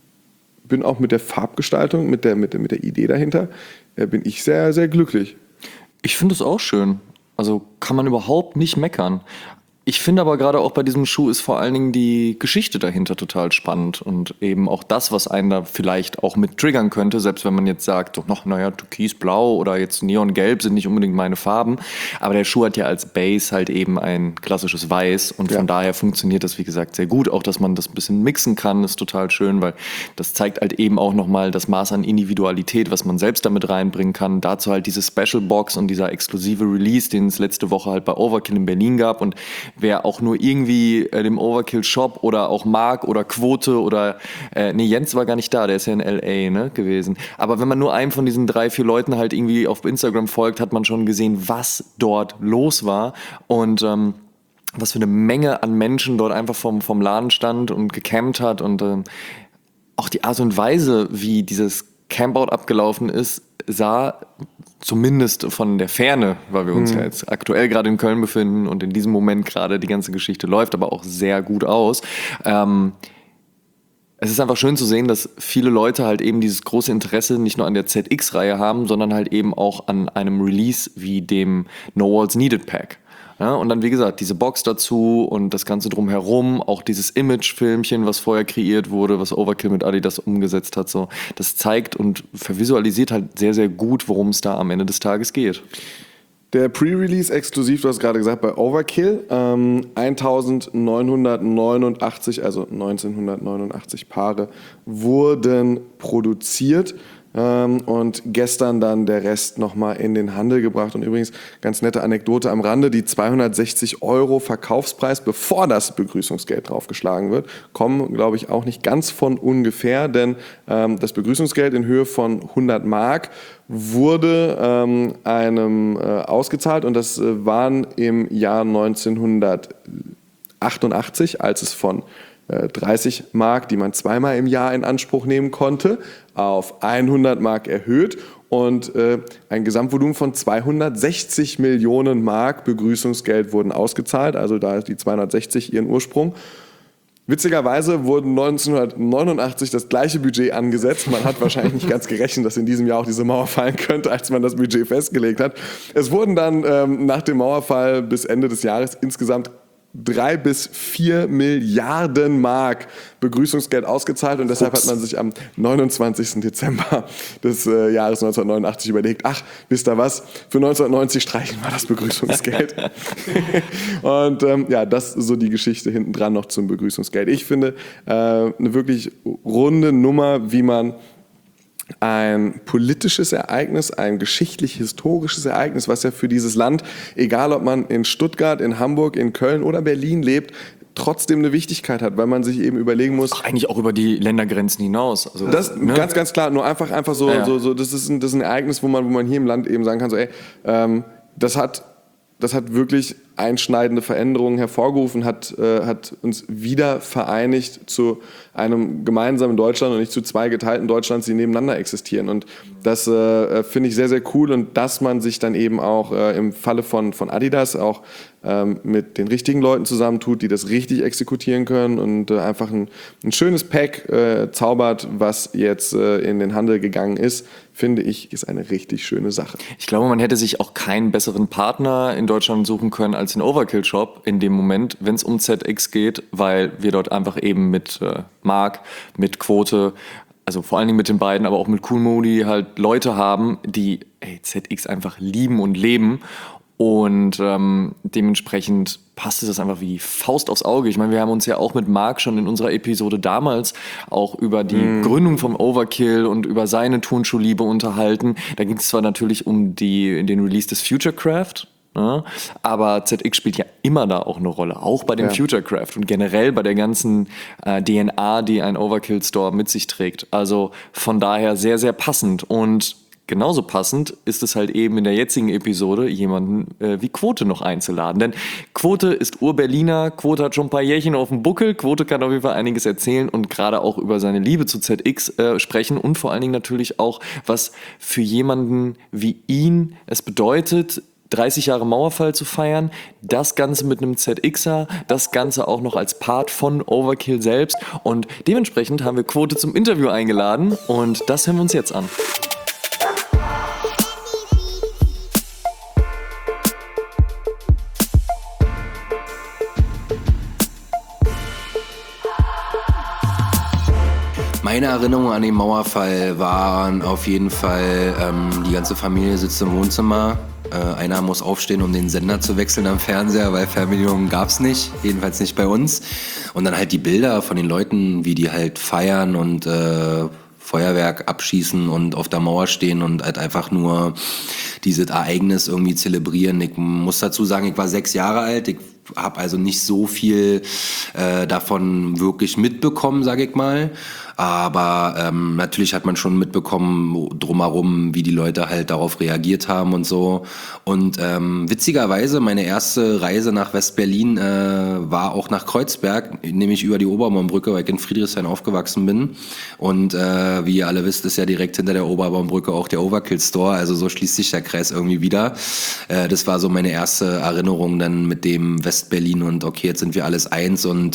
auch mit der Farbgestaltung, mit der Idee dahinter, bin ich sehr, sehr glücklich. Ich finde es auch schön. Also kann man überhaupt nicht meckern. Ich finde aber gerade auch bei diesem Schuh ist vor allen Dingen die Geschichte dahinter total spannend und eben auch das, was einen da vielleicht auch mit triggern könnte, selbst wenn man jetzt sagt, so, naja, türkisblau oder jetzt neongelb sind nicht unbedingt meine Farben, aber der Schuh hat ja als Base halt eben ein klassisches Weiß und von daher funktioniert das, wie gesagt, sehr gut. Auch, dass man das ein bisschen mixen kann, ist total schön, weil das zeigt halt eben auch nochmal das Maß an Individualität, was man selbst damit reinbringen kann. Dazu halt diese Special Box und dieser exklusive Release, den es letzte Woche halt bei Overkill in Berlin gab und wer auch nur irgendwie dem Overkill-Shop oder auch Mark oder Quote oder Jens war gar nicht da, der ist ja in L.A. gewesen. Aber wenn man nur einem von diesen 3, 4 Leuten halt irgendwie auf Instagram folgt, hat man schon gesehen, was dort los war und was für eine Menge an Menschen dort einfach vom Laden stand und gecampt hat und auch die Art und Weise, wie dieses Campout abgelaufen ist, sah zumindest von der Ferne, weil wir uns ja jetzt aktuell gerade in Köln befinden und in diesem Moment gerade die ganze Geschichte läuft, aber auch sehr gut aus. Es ist einfach schön zu sehen, dass viele Leute halt eben dieses große Interesse nicht nur an der ZX-Reihe haben, sondern halt eben auch an einem Release wie dem No Walls Needed Pack. Ja, und dann, wie gesagt, diese Box dazu und das Ganze drumherum, auch dieses Image-Filmchen, was vorher kreiert wurde, was Overkill mit Adidas umgesetzt hat, so, das zeigt und vervisualisiert halt sehr, sehr gut, worum es da am Ende des Tages geht. Der Pre-Release exklusiv, du hast gerade gesagt, bei Overkill, 1989, also 1989 Paare wurden produziert. Und gestern dann der Rest nochmal in den Handel gebracht. Und übrigens, ganz nette Anekdote am Rande, die 260 € Verkaufspreis, bevor das Begrüßungsgeld draufgeschlagen wird, kommen, glaube ich, auch nicht ganz von ungefähr, denn das Begrüßungsgeld in Höhe von 100 Mark wurde einem ausgezahlt und das waren im Jahr 1988, als es von 30 Mark, die man zweimal im Jahr in Anspruch nehmen konnte, auf 100 Mark erhöht und ein Gesamtvolumen von 260 Millionen Mark Begrüßungsgeld wurden ausgezahlt, also da ist die 260 ihren Ursprung. Witzigerweise wurde 1989 das gleiche Budget angesetzt. Man hat wahrscheinlich nicht ganz gerechnet, dass in diesem Jahr auch diese Mauer fallen könnte, als man das Budget festgelegt hat. Es wurden dann nach dem Mauerfall bis Ende des Jahres insgesamt 3 bis 4 Milliarden Mark Begrüßungsgeld ausgezahlt und deshalb hat man sich am 29. Dezember des Jahres 1989 überlegt, ach, wisst ihr was, für 1990 streichen wir das Begrüßungsgeld. Und ja, das ist so die Geschichte hinten dran noch zum Begrüßungsgeld. Ich finde eine wirklich runde Nummer, wie man ein politisches Ereignis, ein geschichtlich-historisches Ereignis, was ja für dieses Land, egal ob man in Stuttgart, in Hamburg, in Köln oder Berlin lebt, trotzdem eine Wichtigkeit hat, weil man sich eben überlegen muss. Ach, eigentlich auch über die Ländergrenzen hinaus. Also, das ne? ganz klar, nur einfach so, Ja. so das ist ein Ereignis, wo man hier im Land eben sagen kann, so, ey, das hat wirklich einschneidende Veränderungen hervorgerufen, hat uns wieder vereinigt zu einem gemeinsamen Deutschland und nicht zu zwei geteilten Deutschlands, die nebeneinander existieren. Und das finde ich sehr, sehr cool und dass man sich dann eben auch im Falle von Adidas auch mit den richtigen Leuten zusammentut, die das richtig exekutieren können und einfach ein schönes Pack zaubert, was jetzt in den Handel gegangen ist, finde ich, ist eine richtig schöne Sache. Ich glaube, man hätte sich auch keinen besseren Partner in Deutschland suchen können als den Overkill Shop in dem Moment, wenn es um ZX geht, weil wir dort einfach eben mit Marc, mit Quote, also vor allen Dingen mit den beiden, aber auch mit Cool Moody halt Leute haben, die ZX einfach lieben und leben. Und dementsprechend passte das einfach wie die Faust aufs Auge. Ich meine, wir haben uns ja auch mit Marc schon in unserer Episode damals auch über die Gründung vom Overkill und über seine Turnschuhliebe unterhalten. Da ging es zwar natürlich um den Release des Futurecraft, ne? Aber ZX spielt ja immer da auch eine Rolle, auch bei dem Futurecraft und generell bei der ganzen DNA, die ein Overkill Store mit sich trägt. Also von daher sehr, sehr passend und genauso passend ist es halt eben in der jetzigen Episode, jemanden wie Quote noch einzuladen. Denn Quote ist Ur-Berliner, Quote hat schon ein paar Jährchen auf dem Buckel, Quote kann auf jeden Fall einiges erzählen und gerade auch über seine Liebe zu ZX sprechen und vor allen Dingen natürlich auch, was für jemanden wie ihn es bedeutet, 30 Jahre Mauerfall zu feiern, das Ganze mit einem ZXer, das Ganze auch noch als Part von Overkill selbst und dementsprechend haben wir Quote zum Interview eingeladen und das hören wir uns jetzt an. Meine Erinnerungen an den Mauerfall waren auf jeden Fall, die ganze Familie sitzt im Wohnzimmer. Einer muss aufstehen, um den Sender zu wechseln am Fernseher, weil Fernbedienung gab's nicht, jedenfalls nicht bei uns. Und dann halt die Bilder von den Leuten, wie die halt feiern und Feuerwerk abschießen und auf der Mauer stehen und halt einfach nur dieses Ereignis irgendwie zelebrieren. Ich muss dazu sagen, ich war 6 Jahre alt, ich habe also nicht so viel davon wirklich mitbekommen, sage ich mal. Aber natürlich hat man schon mitbekommen drumherum, wie die Leute halt darauf reagiert haben und so. Und witzigerweise, meine erste Reise nach West-Berlin war auch nach Kreuzberg, nämlich über die Oberbaumbrücke, weil ich in Friedrichshain aufgewachsen bin. Und wie ihr alle wisst, ist ja direkt hinter der Oberbaumbrücke auch der Overkill Store. Also so schließt sich der Kreis irgendwie wieder. Das war so meine erste Erinnerung dann mit dem West-Berlin und okay, jetzt sind wir alles eins und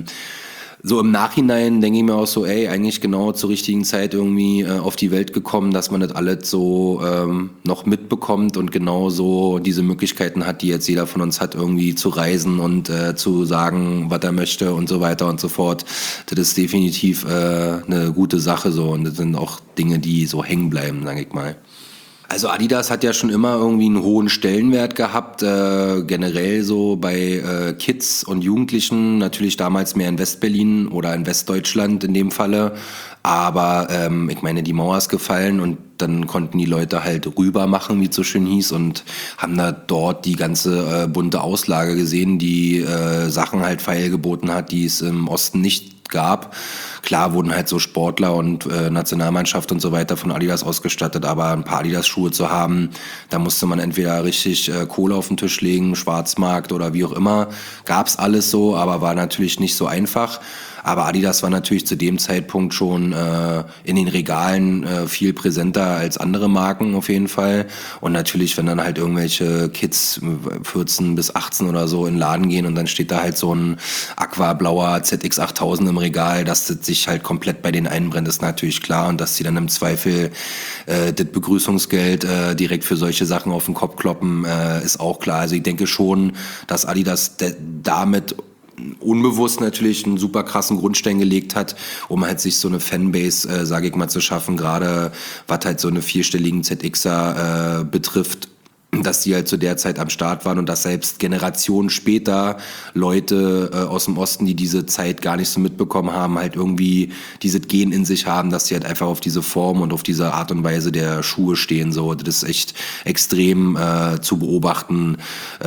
so im Nachhinein denke ich mir auch so, ey, eigentlich genau zur richtigen Zeit irgendwie auf die Welt gekommen, dass man das alles so noch mitbekommt und genau so diese Möglichkeiten hat, die jetzt jeder von uns hat, irgendwie zu reisen und zu sagen, was er möchte und so weiter und so fort. Das ist definitiv eine gute Sache so und das sind auch Dinge, die so hängen bleiben, sage ich mal. Also Adidas hat ja schon immer irgendwie einen hohen Stellenwert gehabt, generell so bei Kids und Jugendlichen, natürlich damals mehr in Westberlin oder in Westdeutschland in dem Falle, aber ich meine, die Mauer ist gefallen und dann konnten die Leute halt rüber machen, wie es so schön hieß und haben da dort die ganze bunte Auslage gesehen, die Sachen halt feilgeboten hat, die es im Osten nicht gab. Klar wurden halt so Sportler und Nationalmannschaft und so weiter von Adidas ausgestattet, aber ein paar Adidas-Schuhe zu haben, da musste man entweder richtig Kohle auf den Tisch legen, Schwarzmarkt oder wie auch immer. Gab's alles so, aber war natürlich nicht so einfach. Aber Adidas war natürlich zu dem Zeitpunkt schon in den Regalen viel präsenter als andere Marken auf jeden Fall. Und natürlich, wenn dann halt irgendwelche Kids 14 bis 18 oder so in den Laden gehen und dann steht da halt so ein aquablauer ZX8000 im Regal, dass das sich halt komplett bei denen einbrennt, ist natürlich klar. Und dass sie dann im Zweifel das Begrüßungsgeld direkt für solche Sachen auf den Kopf kloppen, ist auch klar. Also ich denke schon, dass Adidas damit unbewusst natürlich einen super krassen Grundstein gelegt hat, um halt sich so eine Fanbase, sage ich mal, zu schaffen, gerade was halt so eine vierstelligen ZXer betrifft, dass die halt zu der Zeit am Start waren und dass selbst Generationen später Leute aus dem Osten, die diese Zeit gar nicht so mitbekommen haben, halt irgendwie dieses Gen in sich haben, dass sie halt einfach auf diese Form und auf diese Art und Weise der Schuhe stehen. So, das ist echt extrem zu beobachten,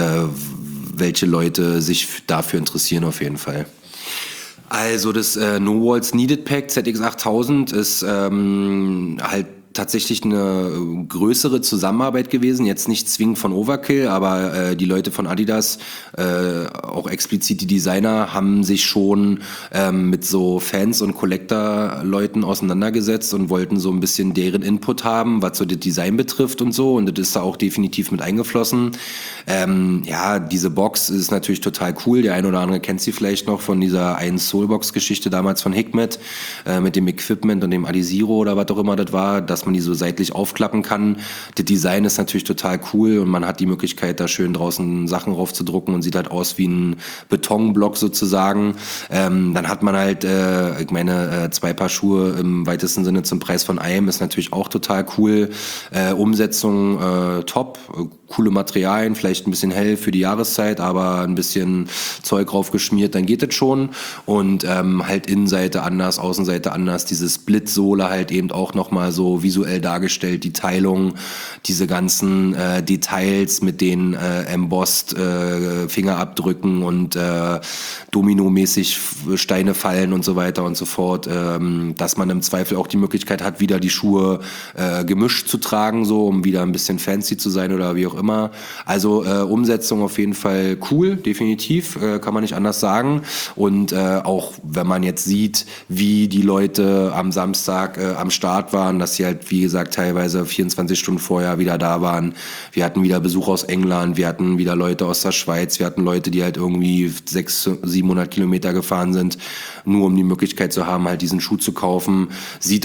welche Leute sich dafür interessieren auf jeden Fall. Also das No Walls Needed Pack ZX8000 ist halt tatsächlich eine größere Zusammenarbeit gewesen, jetzt nicht zwingend von Overkill, aber die Leute von Adidas, auch explizit die Designer, haben sich schon mit so Fans und Collector-Leuten auseinandergesetzt und wollten so ein bisschen deren Input haben, was so das Design betrifft und so, und das ist da auch definitiv mit eingeflossen. Ja, diese Box ist natürlich total cool, der eine oder andere kennt sie vielleicht noch von dieser einen Soulbox-Geschichte damals von Hikmet, mit dem Equipment und dem Adizero oder was auch immer das war, dass man die so seitlich aufklappen kann. Das Design ist natürlich total cool und man hat die Möglichkeit, da schön draußen Sachen raufzudrucken und sieht halt aus wie ein Betonblock sozusagen. Dann hat man halt, ich meine, 2 Paar Schuhe im weitesten Sinne zum Preis von einem, ist natürlich auch total cool. Umsetzung top, coole Materialien, vielleicht ein bisschen hell für die Jahreszeit, aber ein bisschen Zeug raufgeschmiert, dann geht das schon. Und halt Innenseite anders, Außenseite anders, diese Split-Sohle halt eben auch nochmal so visuell dargestellt, die Teilung, diese ganzen Details mit den embossed Fingerabdrücken und Domino-mäßig Steine fallen und so weiter und so fort, dass man im Zweifel auch die Möglichkeit hat, wieder die Schuhe gemischt zu tragen, so um wieder ein bisschen fancy zu sein oder wie auch immer. Also Umsetzung auf jeden Fall cool, definitiv, kann man nicht anders sagen. Und auch wenn man jetzt sieht, wie die Leute am Samstag am Start waren, dass sie halt, wie gesagt, teilweise 24 Stunden vorher wieder da waren. Wir hatten wieder Besuch aus England, wir hatten wieder Leute aus der Schweiz, wir hatten Leute, die halt irgendwie 600-700 Kilometer gefahren sind, nur um die Möglichkeit zu haben, halt diesen Schuh zu kaufen. Sieht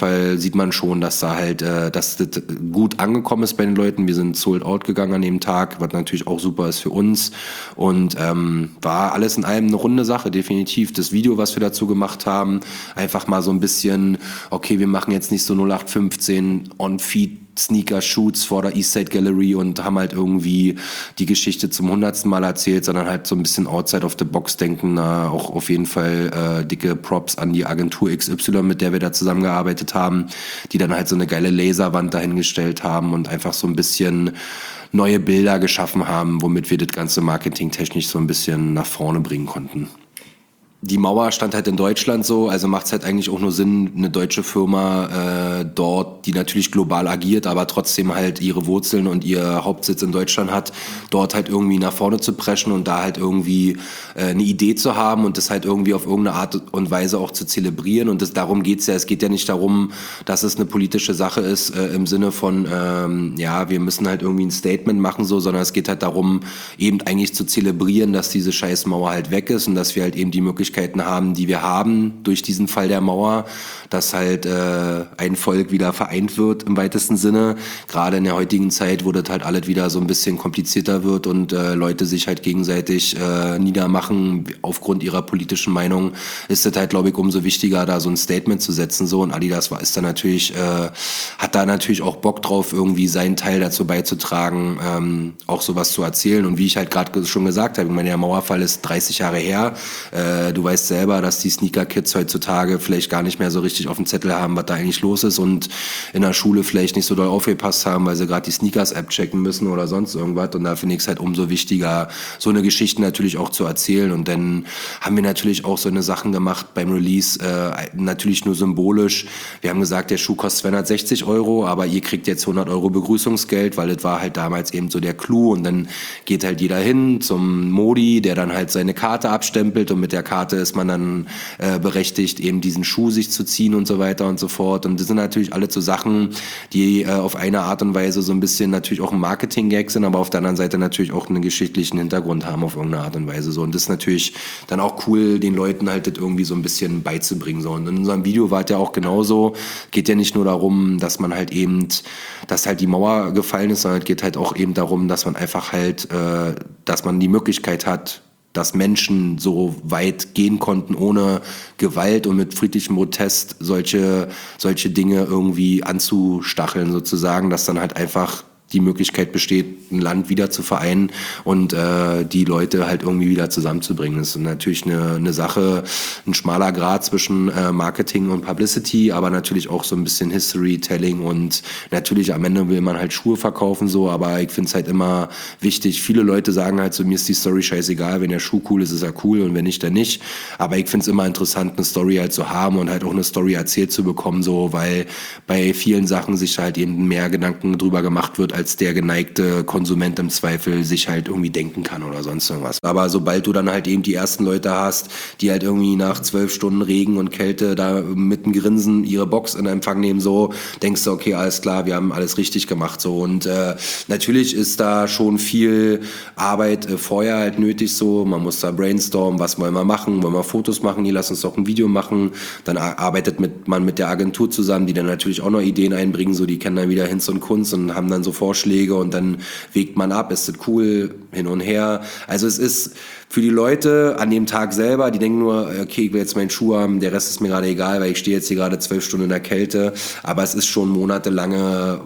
man schon, dass da halt, dass das gut angekommen ist bei den Leuten. Wir sind sold out gegangen an dem Tag, was natürlich auch super ist für uns. Und war alles in allem eine runde Sache, definitiv. Das Video, was wir dazu gemacht haben, einfach mal so ein bisschen, okay, wir machen jetzt nicht so 0815 On-Feed Sneaker-Shoots vor der Eastside Gallery und haben halt irgendwie die Geschichte zum 100. Mal erzählt, sondern halt so ein bisschen outside of the box denken. Auch auf jeden Fall dicke Props an die Agentur XY, mit der wir da zusammengearbeitet haben, die dann halt so eine geile Laserwand dahingestellt haben und einfach so ein bisschen neue Bilder geschaffen haben, womit wir das ganze marketingtechnisch so ein bisschen nach vorne bringen konnten. die Mauer stand halt in Deutschland so, also macht es halt eigentlich auch nur Sinn, eine deutsche Firma dort, die natürlich global agiert, aber trotzdem halt ihre Wurzeln und ihr Hauptsitz in Deutschland hat, dort halt irgendwie nach vorne zu preschen und da halt irgendwie eine Idee zu haben und das halt irgendwie auf irgendeine Art und Weise auch zu zelebrieren. Und darum geht's ja. Es geht ja nicht darum, dass es eine politische Sache ist im Sinne von, wir müssen halt irgendwie ein Statement machen, so, sondern es geht halt darum, eben eigentlich zu zelebrieren, dass diese Scheißmauer halt weg ist und dass wir halt eben die Möglichkeiten haben, die wir haben durch diesen Fall der Mauer, dass halt ein Volk wieder vereint wird im weitesten Sinne. Gerade in der heutigen Zeit, wo das halt alles wieder so ein bisschen komplizierter wird und Leute sich halt gegenseitig niedermachen aufgrund ihrer politischen Meinung, ist das halt, glaube ich, umso wichtiger, da so ein Statement zu setzen. So. Und Adidas ist da natürlich, hat da natürlich auch Bock drauf, irgendwie seinen Teil dazu beizutragen, auch sowas zu erzählen. Und wie ich halt gerade schon gesagt habe, ich meine, der Mauerfall ist 30 Jahre her. Du weißt selber, dass die Sneaker-Kids heutzutage vielleicht gar nicht mehr so richtig auf dem Zettel haben, was da eigentlich los ist und in der Schule vielleicht nicht so doll aufgepasst haben, weil sie gerade die Sneakers-App checken müssen oder sonst irgendwas. Und da finde ich es halt umso wichtiger, so eine Geschichte natürlich auch zu erzählen. Und dann haben wir natürlich auch so eine Sachen gemacht beim Release, natürlich nur symbolisch. Wir haben gesagt, der Schuh kostet 260 €, aber ihr kriegt jetzt 100 € Begrüßungsgeld, weil das war halt damals eben so der Clou. Und dann geht halt jeder hin zum Modi, der dann halt seine Karte abstempelt und mit der Karte ist man dann berechtigt, eben diesen Schuh sich zu ziehen und so weiter und so fort. Und das sind natürlich alle so Sachen, die auf eine Art und Weise so ein bisschen natürlich auch ein Marketing-Gag sind, aber auf der anderen Seite natürlich auch einen geschichtlichen Hintergrund haben auf irgendeine Art und Weise. So. Und das ist natürlich dann auch cool, den Leuten halt das irgendwie so ein bisschen beizubringen. So. Und in unserem Video war es ja auch genauso. Geht ja nicht nur darum, dass man halt eben, dass halt die Mauer gefallen ist, sondern es geht halt auch eben darum, dass man einfach halt, dass man die Möglichkeit hat, dass Menschen so weit gehen konnten, ohne Gewalt und mit friedlichem Protest solche Dinge irgendwie anzustacheln sozusagen, dass dann halt einfach die Möglichkeit besteht, ein Land wieder zu vereinen und die Leute halt irgendwie wieder zusammenzubringen. Das ist natürlich eine Sache, ein schmaler Grat zwischen Marketing und Publicity, aber natürlich auch so ein bisschen History-Telling und natürlich am Ende will man halt Schuhe verkaufen, so, aber ich finde es halt immer wichtig. Viele Leute sagen halt so, mir ist die Story scheißegal, wenn der Schuh cool ist, ist er cool und wenn nicht, dann nicht. Aber ich finde es immer interessant, eine Story halt zu haben und halt auch eine Story erzählt zu bekommen, so, weil bei vielen Sachen sich halt eben mehr Gedanken drüber gemacht wird, als der geneigte Konsument im Zweifel sich halt irgendwie denken kann oder sonst irgendwas. Aber sobald du dann halt eben die ersten Leute hast, die halt irgendwie nach 12 Stunden Regen und Kälte da mit einem Grinsen ihre Box in Empfang nehmen, so, denkst du, okay, alles klar, wir haben alles richtig gemacht, so. Und natürlich ist da schon viel Arbeit vorher halt nötig, so. Man muss da brainstormen, was wollen wir machen, wollen wir Fotos machen, hier lass uns doch ein Video machen. Dann arbeitet man mit der Agentur zusammen, die dann natürlich auch noch Ideen einbringen, so, die kennen dann wieder Hinz und Kunst und haben dann so Vorschläge und dann wägt man ab, ist das cool, hin und her. Also es ist für die Leute an dem Tag selber, die denken nur, okay, ich will jetzt meinen Schuh haben, der Rest ist mir gerade egal, weil ich stehe jetzt hier gerade 12 Stunden in der Kälte, aber es ist schon monatelange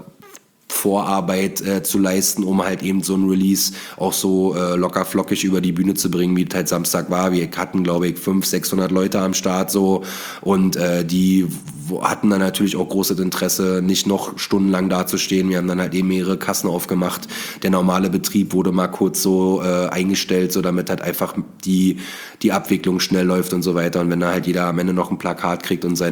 Vorarbeit zu leisten, um halt eben so ein Release auch so locker flockig über die Bühne zu bringen, wie es halt Samstag war. Wir hatten, glaube ich, 500-600 Leute am Start so und die hatten dann natürlich auch großes Interesse, nicht noch stundenlang dazustehen. Wir haben dann halt eben mehrere Kassen aufgemacht. Der normale Betrieb wurde mal kurz so eingestellt, so damit halt einfach die Abwicklung schnell läuft und so weiter. Und wenn da halt jeder am Ende noch ein Plakat kriegt und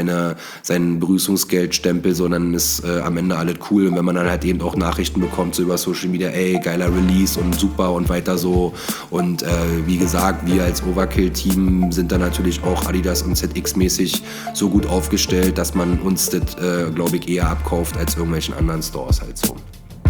seinen Begrüßungsgeldstempel, so, dann ist am Ende alles cool. Und wenn man dann halt eben auch Nachrichten bekommt, so über Social Media, ey, geiler Release und super und weiter so. Und wie gesagt, wir als Overkill-Team sind da natürlich auch Adidas und ZX-mäßig so gut aufgestellt, dass man uns das, glaube ich, eher abkauft als irgendwelchen anderen Stores halt so.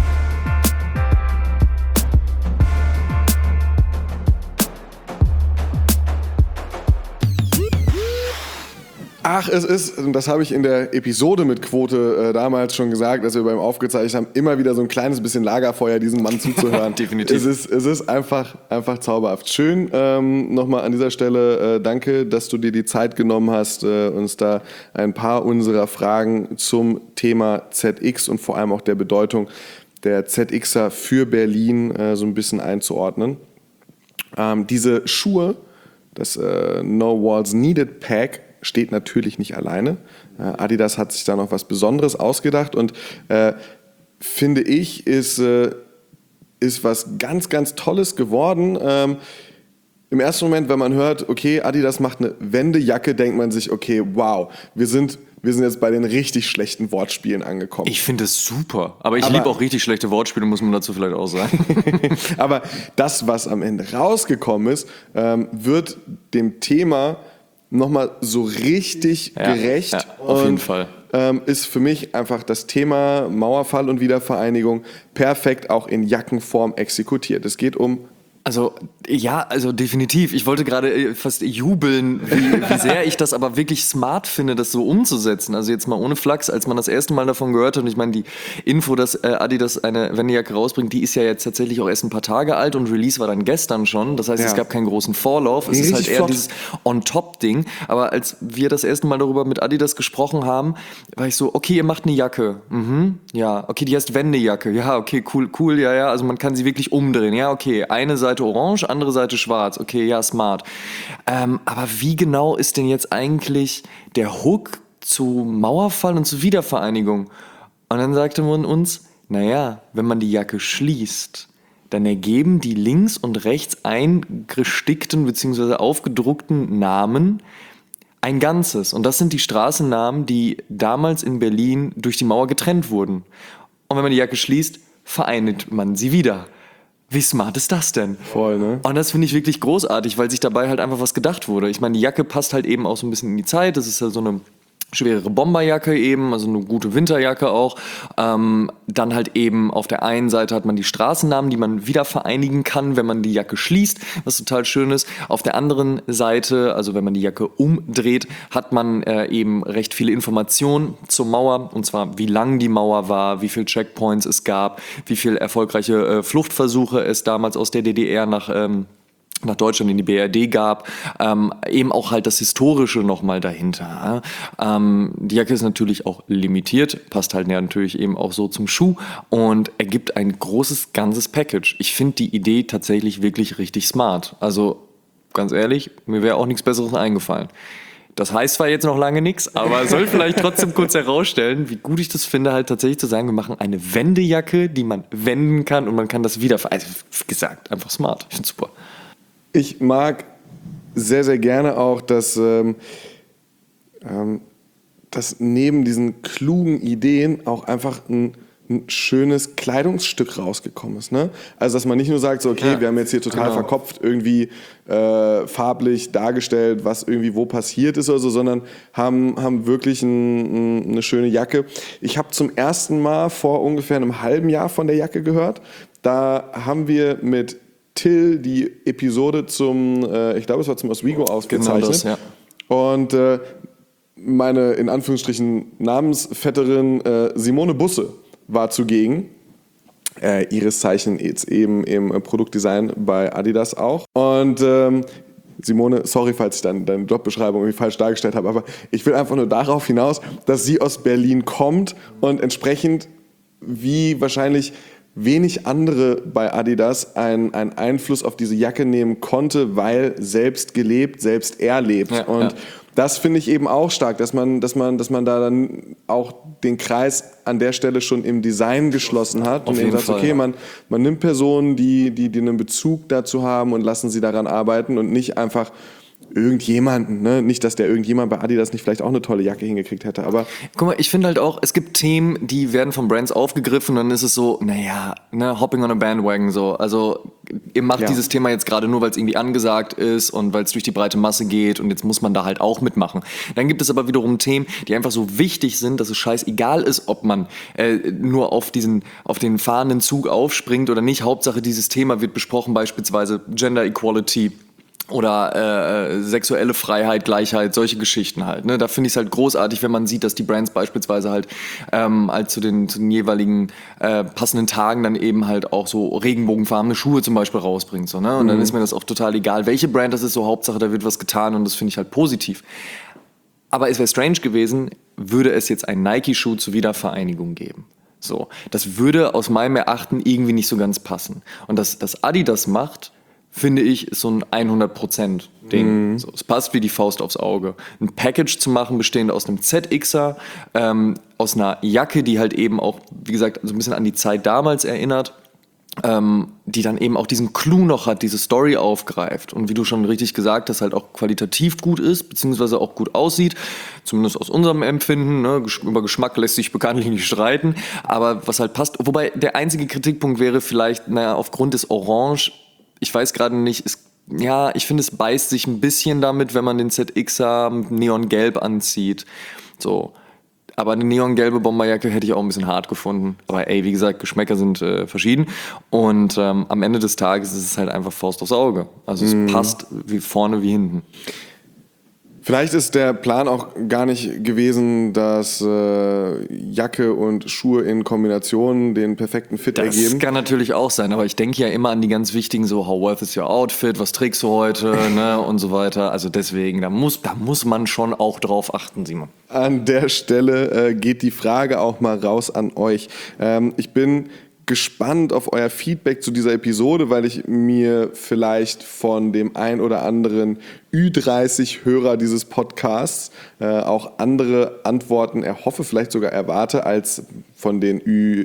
Ach, es ist, und das habe ich in der Episode mit Quote damals schon gesagt, als wir beim aufgezeichnet haben, immer wieder so ein kleines bisschen Lagerfeuer, diesem Mann zuzuhören. Definitiv. Es ist einfach zauberhaft. Schön, nochmal an dieser Stelle danke, dass du dir die Zeit genommen hast, uns da ein paar unserer Fragen zum Thema ZX und vor allem auch der Bedeutung der ZXer für Berlin so ein bisschen einzuordnen. Diese Schuhe, das No Walls Needed Pack, steht natürlich nicht alleine. Adidas hat sich da noch was Besonderes ausgedacht und finde ich, ist was ganz, ganz Tolles geworden. im ersten Moment, wenn man hört, okay, Adidas macht eine Wendejacke, denkt man sich, okay, wow, wir sind jetzt bei den richtig schlechten Wortspielen angekommen. Ich finde es super. Aber ich liebe auch richtig schlechte Wortspiele, muss man dazu vielleicht auch sagen. Aber das, was am Ende rausgekommen ist, wird dem Thema nochmal so richtig gerecht. Ja, auf jeden Fall. Ist für mich einfach das Thema Mauerfall und Wiedervereinigung perfekt auch in Jackenform exekutiert. Es geht um... Also definitiv. Ich wollte gerade fast jubeln, wie sehr ich das aber wirklich smart finde, das so umzusetzen. Also jetzt mal ohne Flachs, als man das erste Mal davon gehört hat, und ich meine, die Info, dass Adidas eine Wendejacke rausbringt, die ist ja jetzt tatsächlich auch erst ein paar Tage alt und Release war dann gestern schon. Das heißt, es gab keinen großen Vorlauf. Es ist halt eher dieses On-Top-Ding. Aber als wir das erste Mal darüber mit Adidas gesprochen haben, war ich so, okay, ihr macht eine Jacke. Ja, okay, die heißt Wendejacke. Ja, okay, cool, ja. Also man kann sie wirklich umdrehen. Ja, okay, eine Seite orange, andere Seite schwarz. Okay, ja, smart. Aber wie genau ist denn jetzt eigentlich der Hook zu Mauerfall und zu Wiedervereinigung? Und dann sagte man uns, naja, wenn man die Jacke schließt, dann ergeben die links und rechts eingestickten bzw. aufgedruckten Namen ein Ganzes. Und das sind die Straßennamen, die damals in Berlin durch die Mauer getrennt wurden. Und wenn man die Jacke schließt, vereinigt man sie wieder. Wie smart ist das denn? Voll, ne? Und das finde ich wirklich großartig, weil sich dabei halt einfach was gedacht wurde. Ich meine, die Jacke passt halt eben auch so ein bisschen in die Zeit. Das ist ja so eine schwerere Bomberjacke eben, also eine gute Winterjacke auch. Dann halt eben auf der einen Seite hat man die Straßennamen, die man wieder vereinigen kann, wenn man die Jacke schließt, was total schön ist. Auf der anderen Seite, also wenn man die Jacke umdreht, hat man eben recht viele Informationen zur Mauer, und zwar wie lang die Mauer war, wie viele Checkpoints es gab, wie viele erfolgreiche Fluchtversuche es damals aus der DDR nach Deutschland in die BRD gab, eben auch halt das Historische nochmal dahinter. Die Jacke ist natürlich auch limitiert, passt halt natürlich eben auch so zum Schuh und ergibt ein großes, ganzes Package. Ich finde die Idee tatsächlich wirklich richtig smart. Also ganz ehrlich, mir wäre auch nichts Besseres eingefallen. Das heißt zwar jetzt noch lange nichts, aber soll vielleicht trotzdem kurz herausstellen, wie gut ich das finde, halt tatsächlich zu sagen, wir machen eine Wendejacke, die man wenden kann und man kann das wieder, also wie gesagt, einfach smart. Ich finde super. Ich mag sehr, sehr gerne auch, dass neben diesen klugen Ideen auch einfach ein schönes Kleidungsstück rausgekommen ist. Ne? Also, dass man nicht nur sagt, so, okay, wir haben jetzt hier total verkopft irgendwie farblich dargestellt, was irgendwie wo passiert ist oder so, sondern haben wirklich eine schöne Jacke. Ich habe zum ersten Mal vor ungefähr einem halben Jahr von der Jacke gehört. Da haben wir mit Till die Episode ich glaube, es war zum Oswego ausgezeichnet. Genau das, ja. Und meine, in Anführungsstrichen, Namensvetterin Simone Busse war zugegen. Ihres Zeichen jetzt eben im Produktdesign bei Adidas auch. Und Simone, sorry, falls ich deine Jobbeschreibung irgendwie falsch dargestellt habe, aber ich will einfach nur darauf hinaus, dass sie aus Berlin kommt und entsprechend wie wahrscheinlich wenig andere bei Adidas einen Einfluss auf diese Jacke nehmen konnte, weil selbst gelebt, selbst erlebt. Ja, und das finde ich eben auch stark, dass man da dann auch den Kreis an der Stelle schon im Design geschlossen hat und eben sagt, okay, man nimmt Personen, die einen Bezug dazu haben und lassen sie daran arbeiten und nicht einfach irgendjemanden, ne? Nicht, dass der irgendjemand bei Adidas nicht vielleicht auch eine tolle Jacke hingekriegt hätte, aber... Guck mal, ich finde halt auch, es gibt Themen, die werden von Brands aufgegriffen und dann ist es so, hopping on a bandwagon so. Also ihr macht dieses Thema jetzt gerade nur, weil es irgendwie angesagt ist und weil es durch die breite Masse geht und jetzt muss man da halt auch mitmachen. Dann gibt es aber wiederum Themen, die einfach so wichtig sind, dass es scheißegal ist, ob man nur auf den fahrenden Zug aufspringt oder nicht. Hauptsache dieses Thema wird besprochen, beispielsweise Gender Equality oder sexuelle Freiheit, Gleichheit, solche Geschichten halt. Ne? Da finde ich es halt großartig, wenn man sieht, dass die Brands beispielsweise halt zu den jeweiligen passenden Tagen dann eben halt auch so regenbogenfarbene Schuhe zum Beispiel rausbringt. So, ne? Und dann ist mir das auch total egal, welche Brand das ist, so Hauptsache, da wird was getan und das finde ich halt positiv. Aber es wäre strange gewesen, würde es jetzt einen Nike-Schuh zur Wiedervereinigung geben. So, das würde aus meinem Erachten irgendwie nicht so ganz passen. Und dass Adidas macht, finde ich, ist so ein 100%-Ding. So, es passt wie die Faust aufs Auge. Ein Package zu machen, bestehend aus einem ZXer, aus einer Jacke, die halt eben auch, wie gesagt, so ein bisschen an die Zeit damals erinnert, die dann eben auch diesen Clou noch hat, diese Story aufgreift und wie du schon richtig gesagt hast, halt auch qualitativ gut ist, beziehungsweise auch gut aussieht, zumindest aus unserem Empfinden, ne? Über Geschmack lässt sich bekanntlich nicht streiten, aber was halt passt, wobei der einzige Kritikpunkt wäre vielleicht, aufgrund des Orange, ich weiß gerade nicht, ich finde, es beißt sich ein bisschen damit, wenn man den ZXer neongelb anzieht, so. Aber eine neongelbe Bomberjacke hätte ich auch ein bisschen hart gefunden. Aber wie gesagt, Geschmäcker sind verschieden. Und am Ende des Tages ist es halt einfach Faust aufs Auge. Also es passt wie vorne wie hinten. Vielleicht ist der Plan auch gar nicht gewesen, dass Jacke und Schuhe in Kombination den perfekten Fit ergeben. Das kann natürlich auch sein, aber ich denke ja immer an die ganz wichtigen, so how worth is your outfit, was trägst du heute, ne, und so weiter. Also deswegen, da muss man schon auch drauf achten, Simon. An der Stelle geht die Frage auch mal raus an euch. Ich bin gespannt auf euer Feedback zu dieser Episode, weil ich mir vielleicht von dem ein oder anderen Ü30-Hörer dieses Podcasts auch andere Antworten erhoffe, vielleicht sogar erwarte, als von den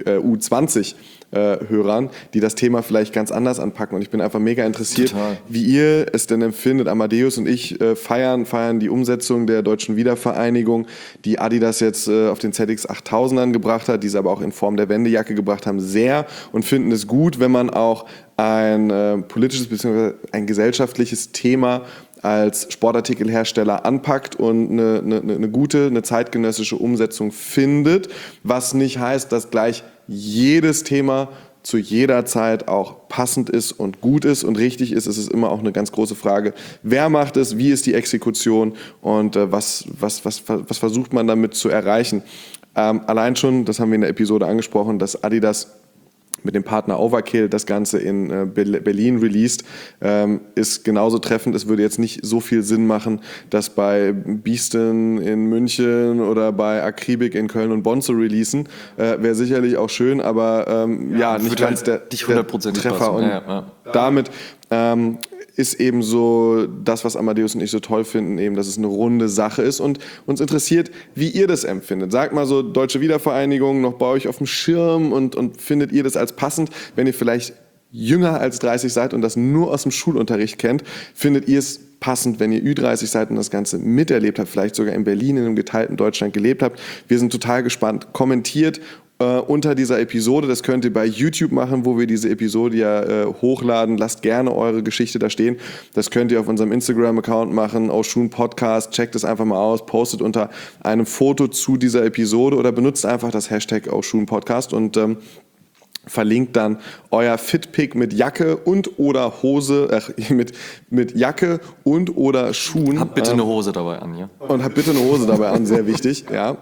U20-Hörern, die das Thema vielleicht ganz anders anpacken. Und ich bin einfach mega interessiert, Total. wie ihr es denn empfindet. Amadeus und ich feiern die Umsetzung der deutschen Wiedervereinigung, die Adidas jetzt auf den ZX 8000ern gebracht hat, die sie aber auch in Form der Wendejacke gebracht haben, sehr und finden es gut, wenn man auch ein politisches bzw. ein gesellschaftliches Thema als Sportartikelhersteller anpackt und eine gute, eine zeitgenössische Umsetzung findet, was nicht heißt, dass gleich jedes Thema zu jeder Zeit auch passend ist und gut ist und richtig ist. Es ist immer auch eine ganz große Frage, wer macht es, wie ist die Exekution und was versucht man damit zu erreichen. Allein schon, das haben wir in der Episode angesprochen, dass Adidas mit dem Partner Overkill das Ganze in Berlin released, ist genauso treffend. Es würde jetzt nicht so viel Sinn machen, das bei Beaston in München oder bei Akribik in Köln und Bonn zu releasen. Wäre sicherlich auch schön, aber nicht ganz der Treffer. Und damit ist eben so das, was Amadeus und ich so toll finden, eben, dass es eine runde Sache ist und uns interessiert, wie ihr das empfindet. Sagt mal so, Deutsche Wiedervereinigung noch bei euch auf dem Schirm und findet ihr das als passend, wenn ihr vielleicht jünger als 30 seid und das nur aus dem Schulunterricht kennt, findet ihr es passend, wenn ihr Ü30 seid und das Ganze miterlebt habt, vielleicht sogar in Berlin, in einem geteilten Deutschland gelebt habt. Wir sind total gespannt. Kommentiert unter dieser Episode. Das könnt ihr bei YouTube machen, wo wir diese Episode ja hochladen. Lasst gerne eure Geschichte da stehen. Das könnt ihr auf unserem Instagram-Account machen, Oshun Podcast. Checkt es einfach mal aus, postet unter einem Foto zu dieser Episode oder benutzt einfach das Hashtag Oshun Podcast und verlinkt dann euer Fitpick mit Jacke und oder Hose, mit Jacke und oder Schuhen. Habt bitte eine Hose dabei an, ja. Und habt bitte eine Hose dabei an, sehr wichtig, ja.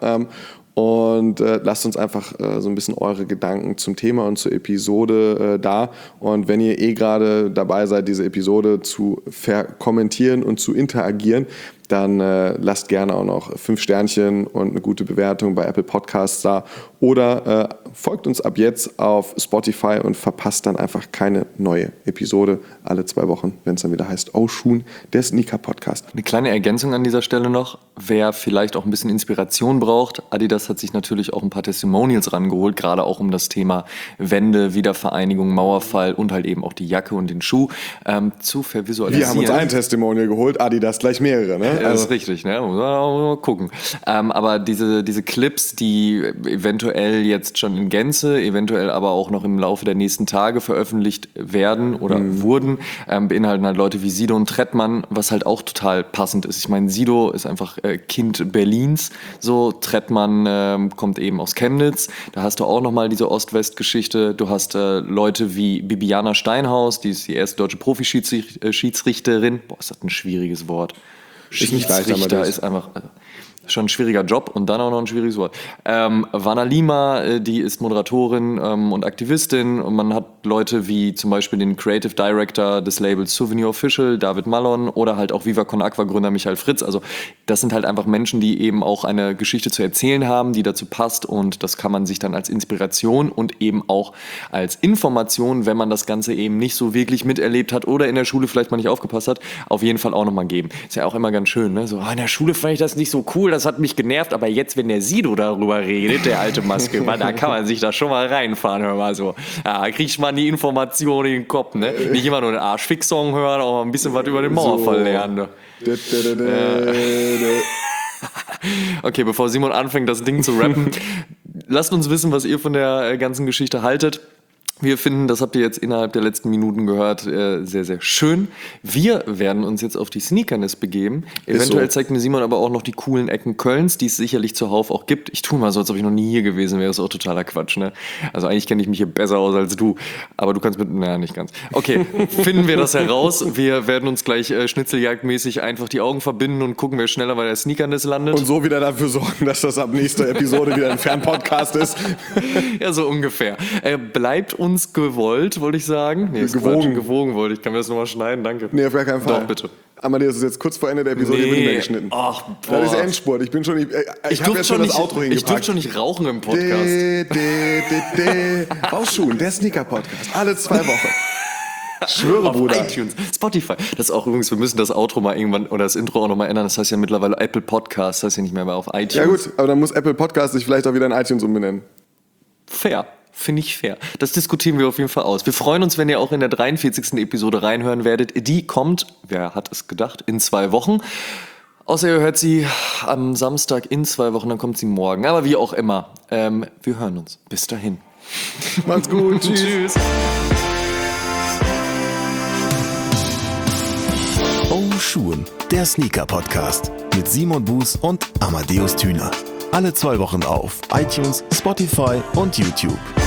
Und lasst uns einfach so ein bisschen eure Gedanken zum Thema und zur Episode da. Und wenn ihr gerade dabei seid, diese Episode zu verkommentieren und zu interagieren, dann lasst gerne auch noch 5 Sternchen und eine gute Bewertung bei Apple Podcasts da. Oder folgt uns ab jetzt auf Spotify und verpasst dann einfach keine neue Episode alle 2 Wochen, wenn es dann wieder heißt Oshun, der Sneaker-Podcast. Eine kleine Ergänzung an dieser Stelle noch. Wer vielleicht auch ein bisschen Inspiration braucht, Adidas hat sich natürlich auch ein paar Testimonials rangeholt, gerade auch um das Thema Wende, Wiedervereinigung, Mauerfall und halt eben auch die Jacke und den Schuh zu vervisualisieren. Wir haben uns ein Testimonial geholt, Adidas gleich mehrere, ne? Das ist richtig, ne? Muss man auch mal gucken. Aber diese Clips, die eventuell jetzt schon in Gänze, eventuell aber auch noch im Laufe der nächsten Tage veröffentlicht werden oder wurden, beinhalten halt Leute wie Sido und Trettmann, was halt auch total passend ist. Ich meine, Sido ist einfach Kind Berlins, so Trettmann kommt eben aus Chemnitz. Da hast du auch nochmal diese Ost-West-Geschichte. Du hast Leute wie Bibiana Steinhaus, die ist die erste deutsche Profi-Schiedsrichterin. Boah, ist das ein schwieriges Wort. Schiedsrichter ist einfach schon ein schwieriger Job und dann auch noch ein schwieriges Wort. Vanna Lima, die ist Moderatorin und Aktivistin und man hat Leute wie zum Beispiel den Creative Director des Labels Souvenir Official, David Mallon oder halt auch Viva Con Aqua Gründer Michael Fritz. Also das sind halt einfach Menschen, die eben auch eine Geschichte zu erzählen haben, die dazu passt und das kann man sich dann als Inspiration und eben auch als Information, wenn man das Ganze eben nicht so wirklich miterlebt hat oder in der Schule vielleicht mal nicht aufgepasst hat, auf jeden Fall auch nochmal geben. Ist ja auch immer ganz schön, ne? So, in der Schule fand ich das nicht so cool, das hat mich genervt, aber jetzt, wenn der Sido darüber redet, der alte Maske, da kann man sich da schon mal reinfahren, hör mal so. Ja, da kriegt man die Informationen in den Kopf, ne? Nicht immer nur den Arschfix-Song hören, auch mal ein bisschen was über den Mauerfall lernen. Ne? Okay, bevor Simon anfängt, das Ding zu rappen, lasst uns wissen, was ihr von der ganzen Geschichte haltet. Wir finden, das habt ihr jetzt innerhalb der letzten Minuten gehört, sehr, sehr schön. Wir werden uns jetzt auf die Sneakernis begeben. Eventuell zeigt mir Simon aber auch noch die coolen Ecken Kölns, die es sicherlich zuhauf auch gibt. Ich tue mal so, als ob ich noch nie hier gewesen wäre. Das ist auch totaler Quatsch, ne? Also eigentlich kenne ich mich hier besser aus als du. Aber du kannst naja, nicht ganz. Okay, finden wir das heraus. Wir werden uns gleich schnitzeljagdmäßig einfach die Augen verbinden und gucken, wer schneller bei der Sneakernis landet. Und so wieder dafür sorgen, dass das ab nächster Episode wieder ein Fernpodcast ist. Ja, so ungefähr. Bleibt uns gewollt, wollte ich sagen. Nee, gewogen wollte ich. Kann mir das nochmal schneiden? Danke. Nee, auf gar keinen Fall. Doch, bitte. Amadeus ist jetzt kurz vor Ende der Episode, wird nicht mehr geschnitten. Ach, das ist Endspurt. Ich bin schon, ich habe jetzt schon das Outro hingepackt. Ich durfte schon nicht rauchen im Podcast. Bauschuhen, der Sneaker-Podcast. Alle 2 Wochen. Schwöre, auf Bruder. iTunes, Spotify. Das ist auch übrigens, wir müssen das Outro mal irgendwann oder das Intro auch nochmal ändern. Das heißt ja mittlerweile Apple Podcast, das heißt ja nicht mehr auf iTunes. Ja gut, aber dann muss Apple Podcast sich vielleicht auch wieder in iTunes umbenennen. Fair. Finde ich fair. Das diskutieren wir auf jeden Fall aus. Wir freuen uns, wenn ihr auch in der 43. Episode reinhören werdet. Die kommt, wer hat es gedacht, in 2 Wochen. Außer ihr hört sie am Samstag in 2 Wochen, dann kommt sie morgen. Aber wie auch immer, wir hören uns. Bis dahin. Macht's gut. Tschüss. Oh Schuhen, der Sneaker-Podcast mit Simon Buß und Amadeus Thüner. Alle 2 Wochen auf iTunes, Spotify und YouTube.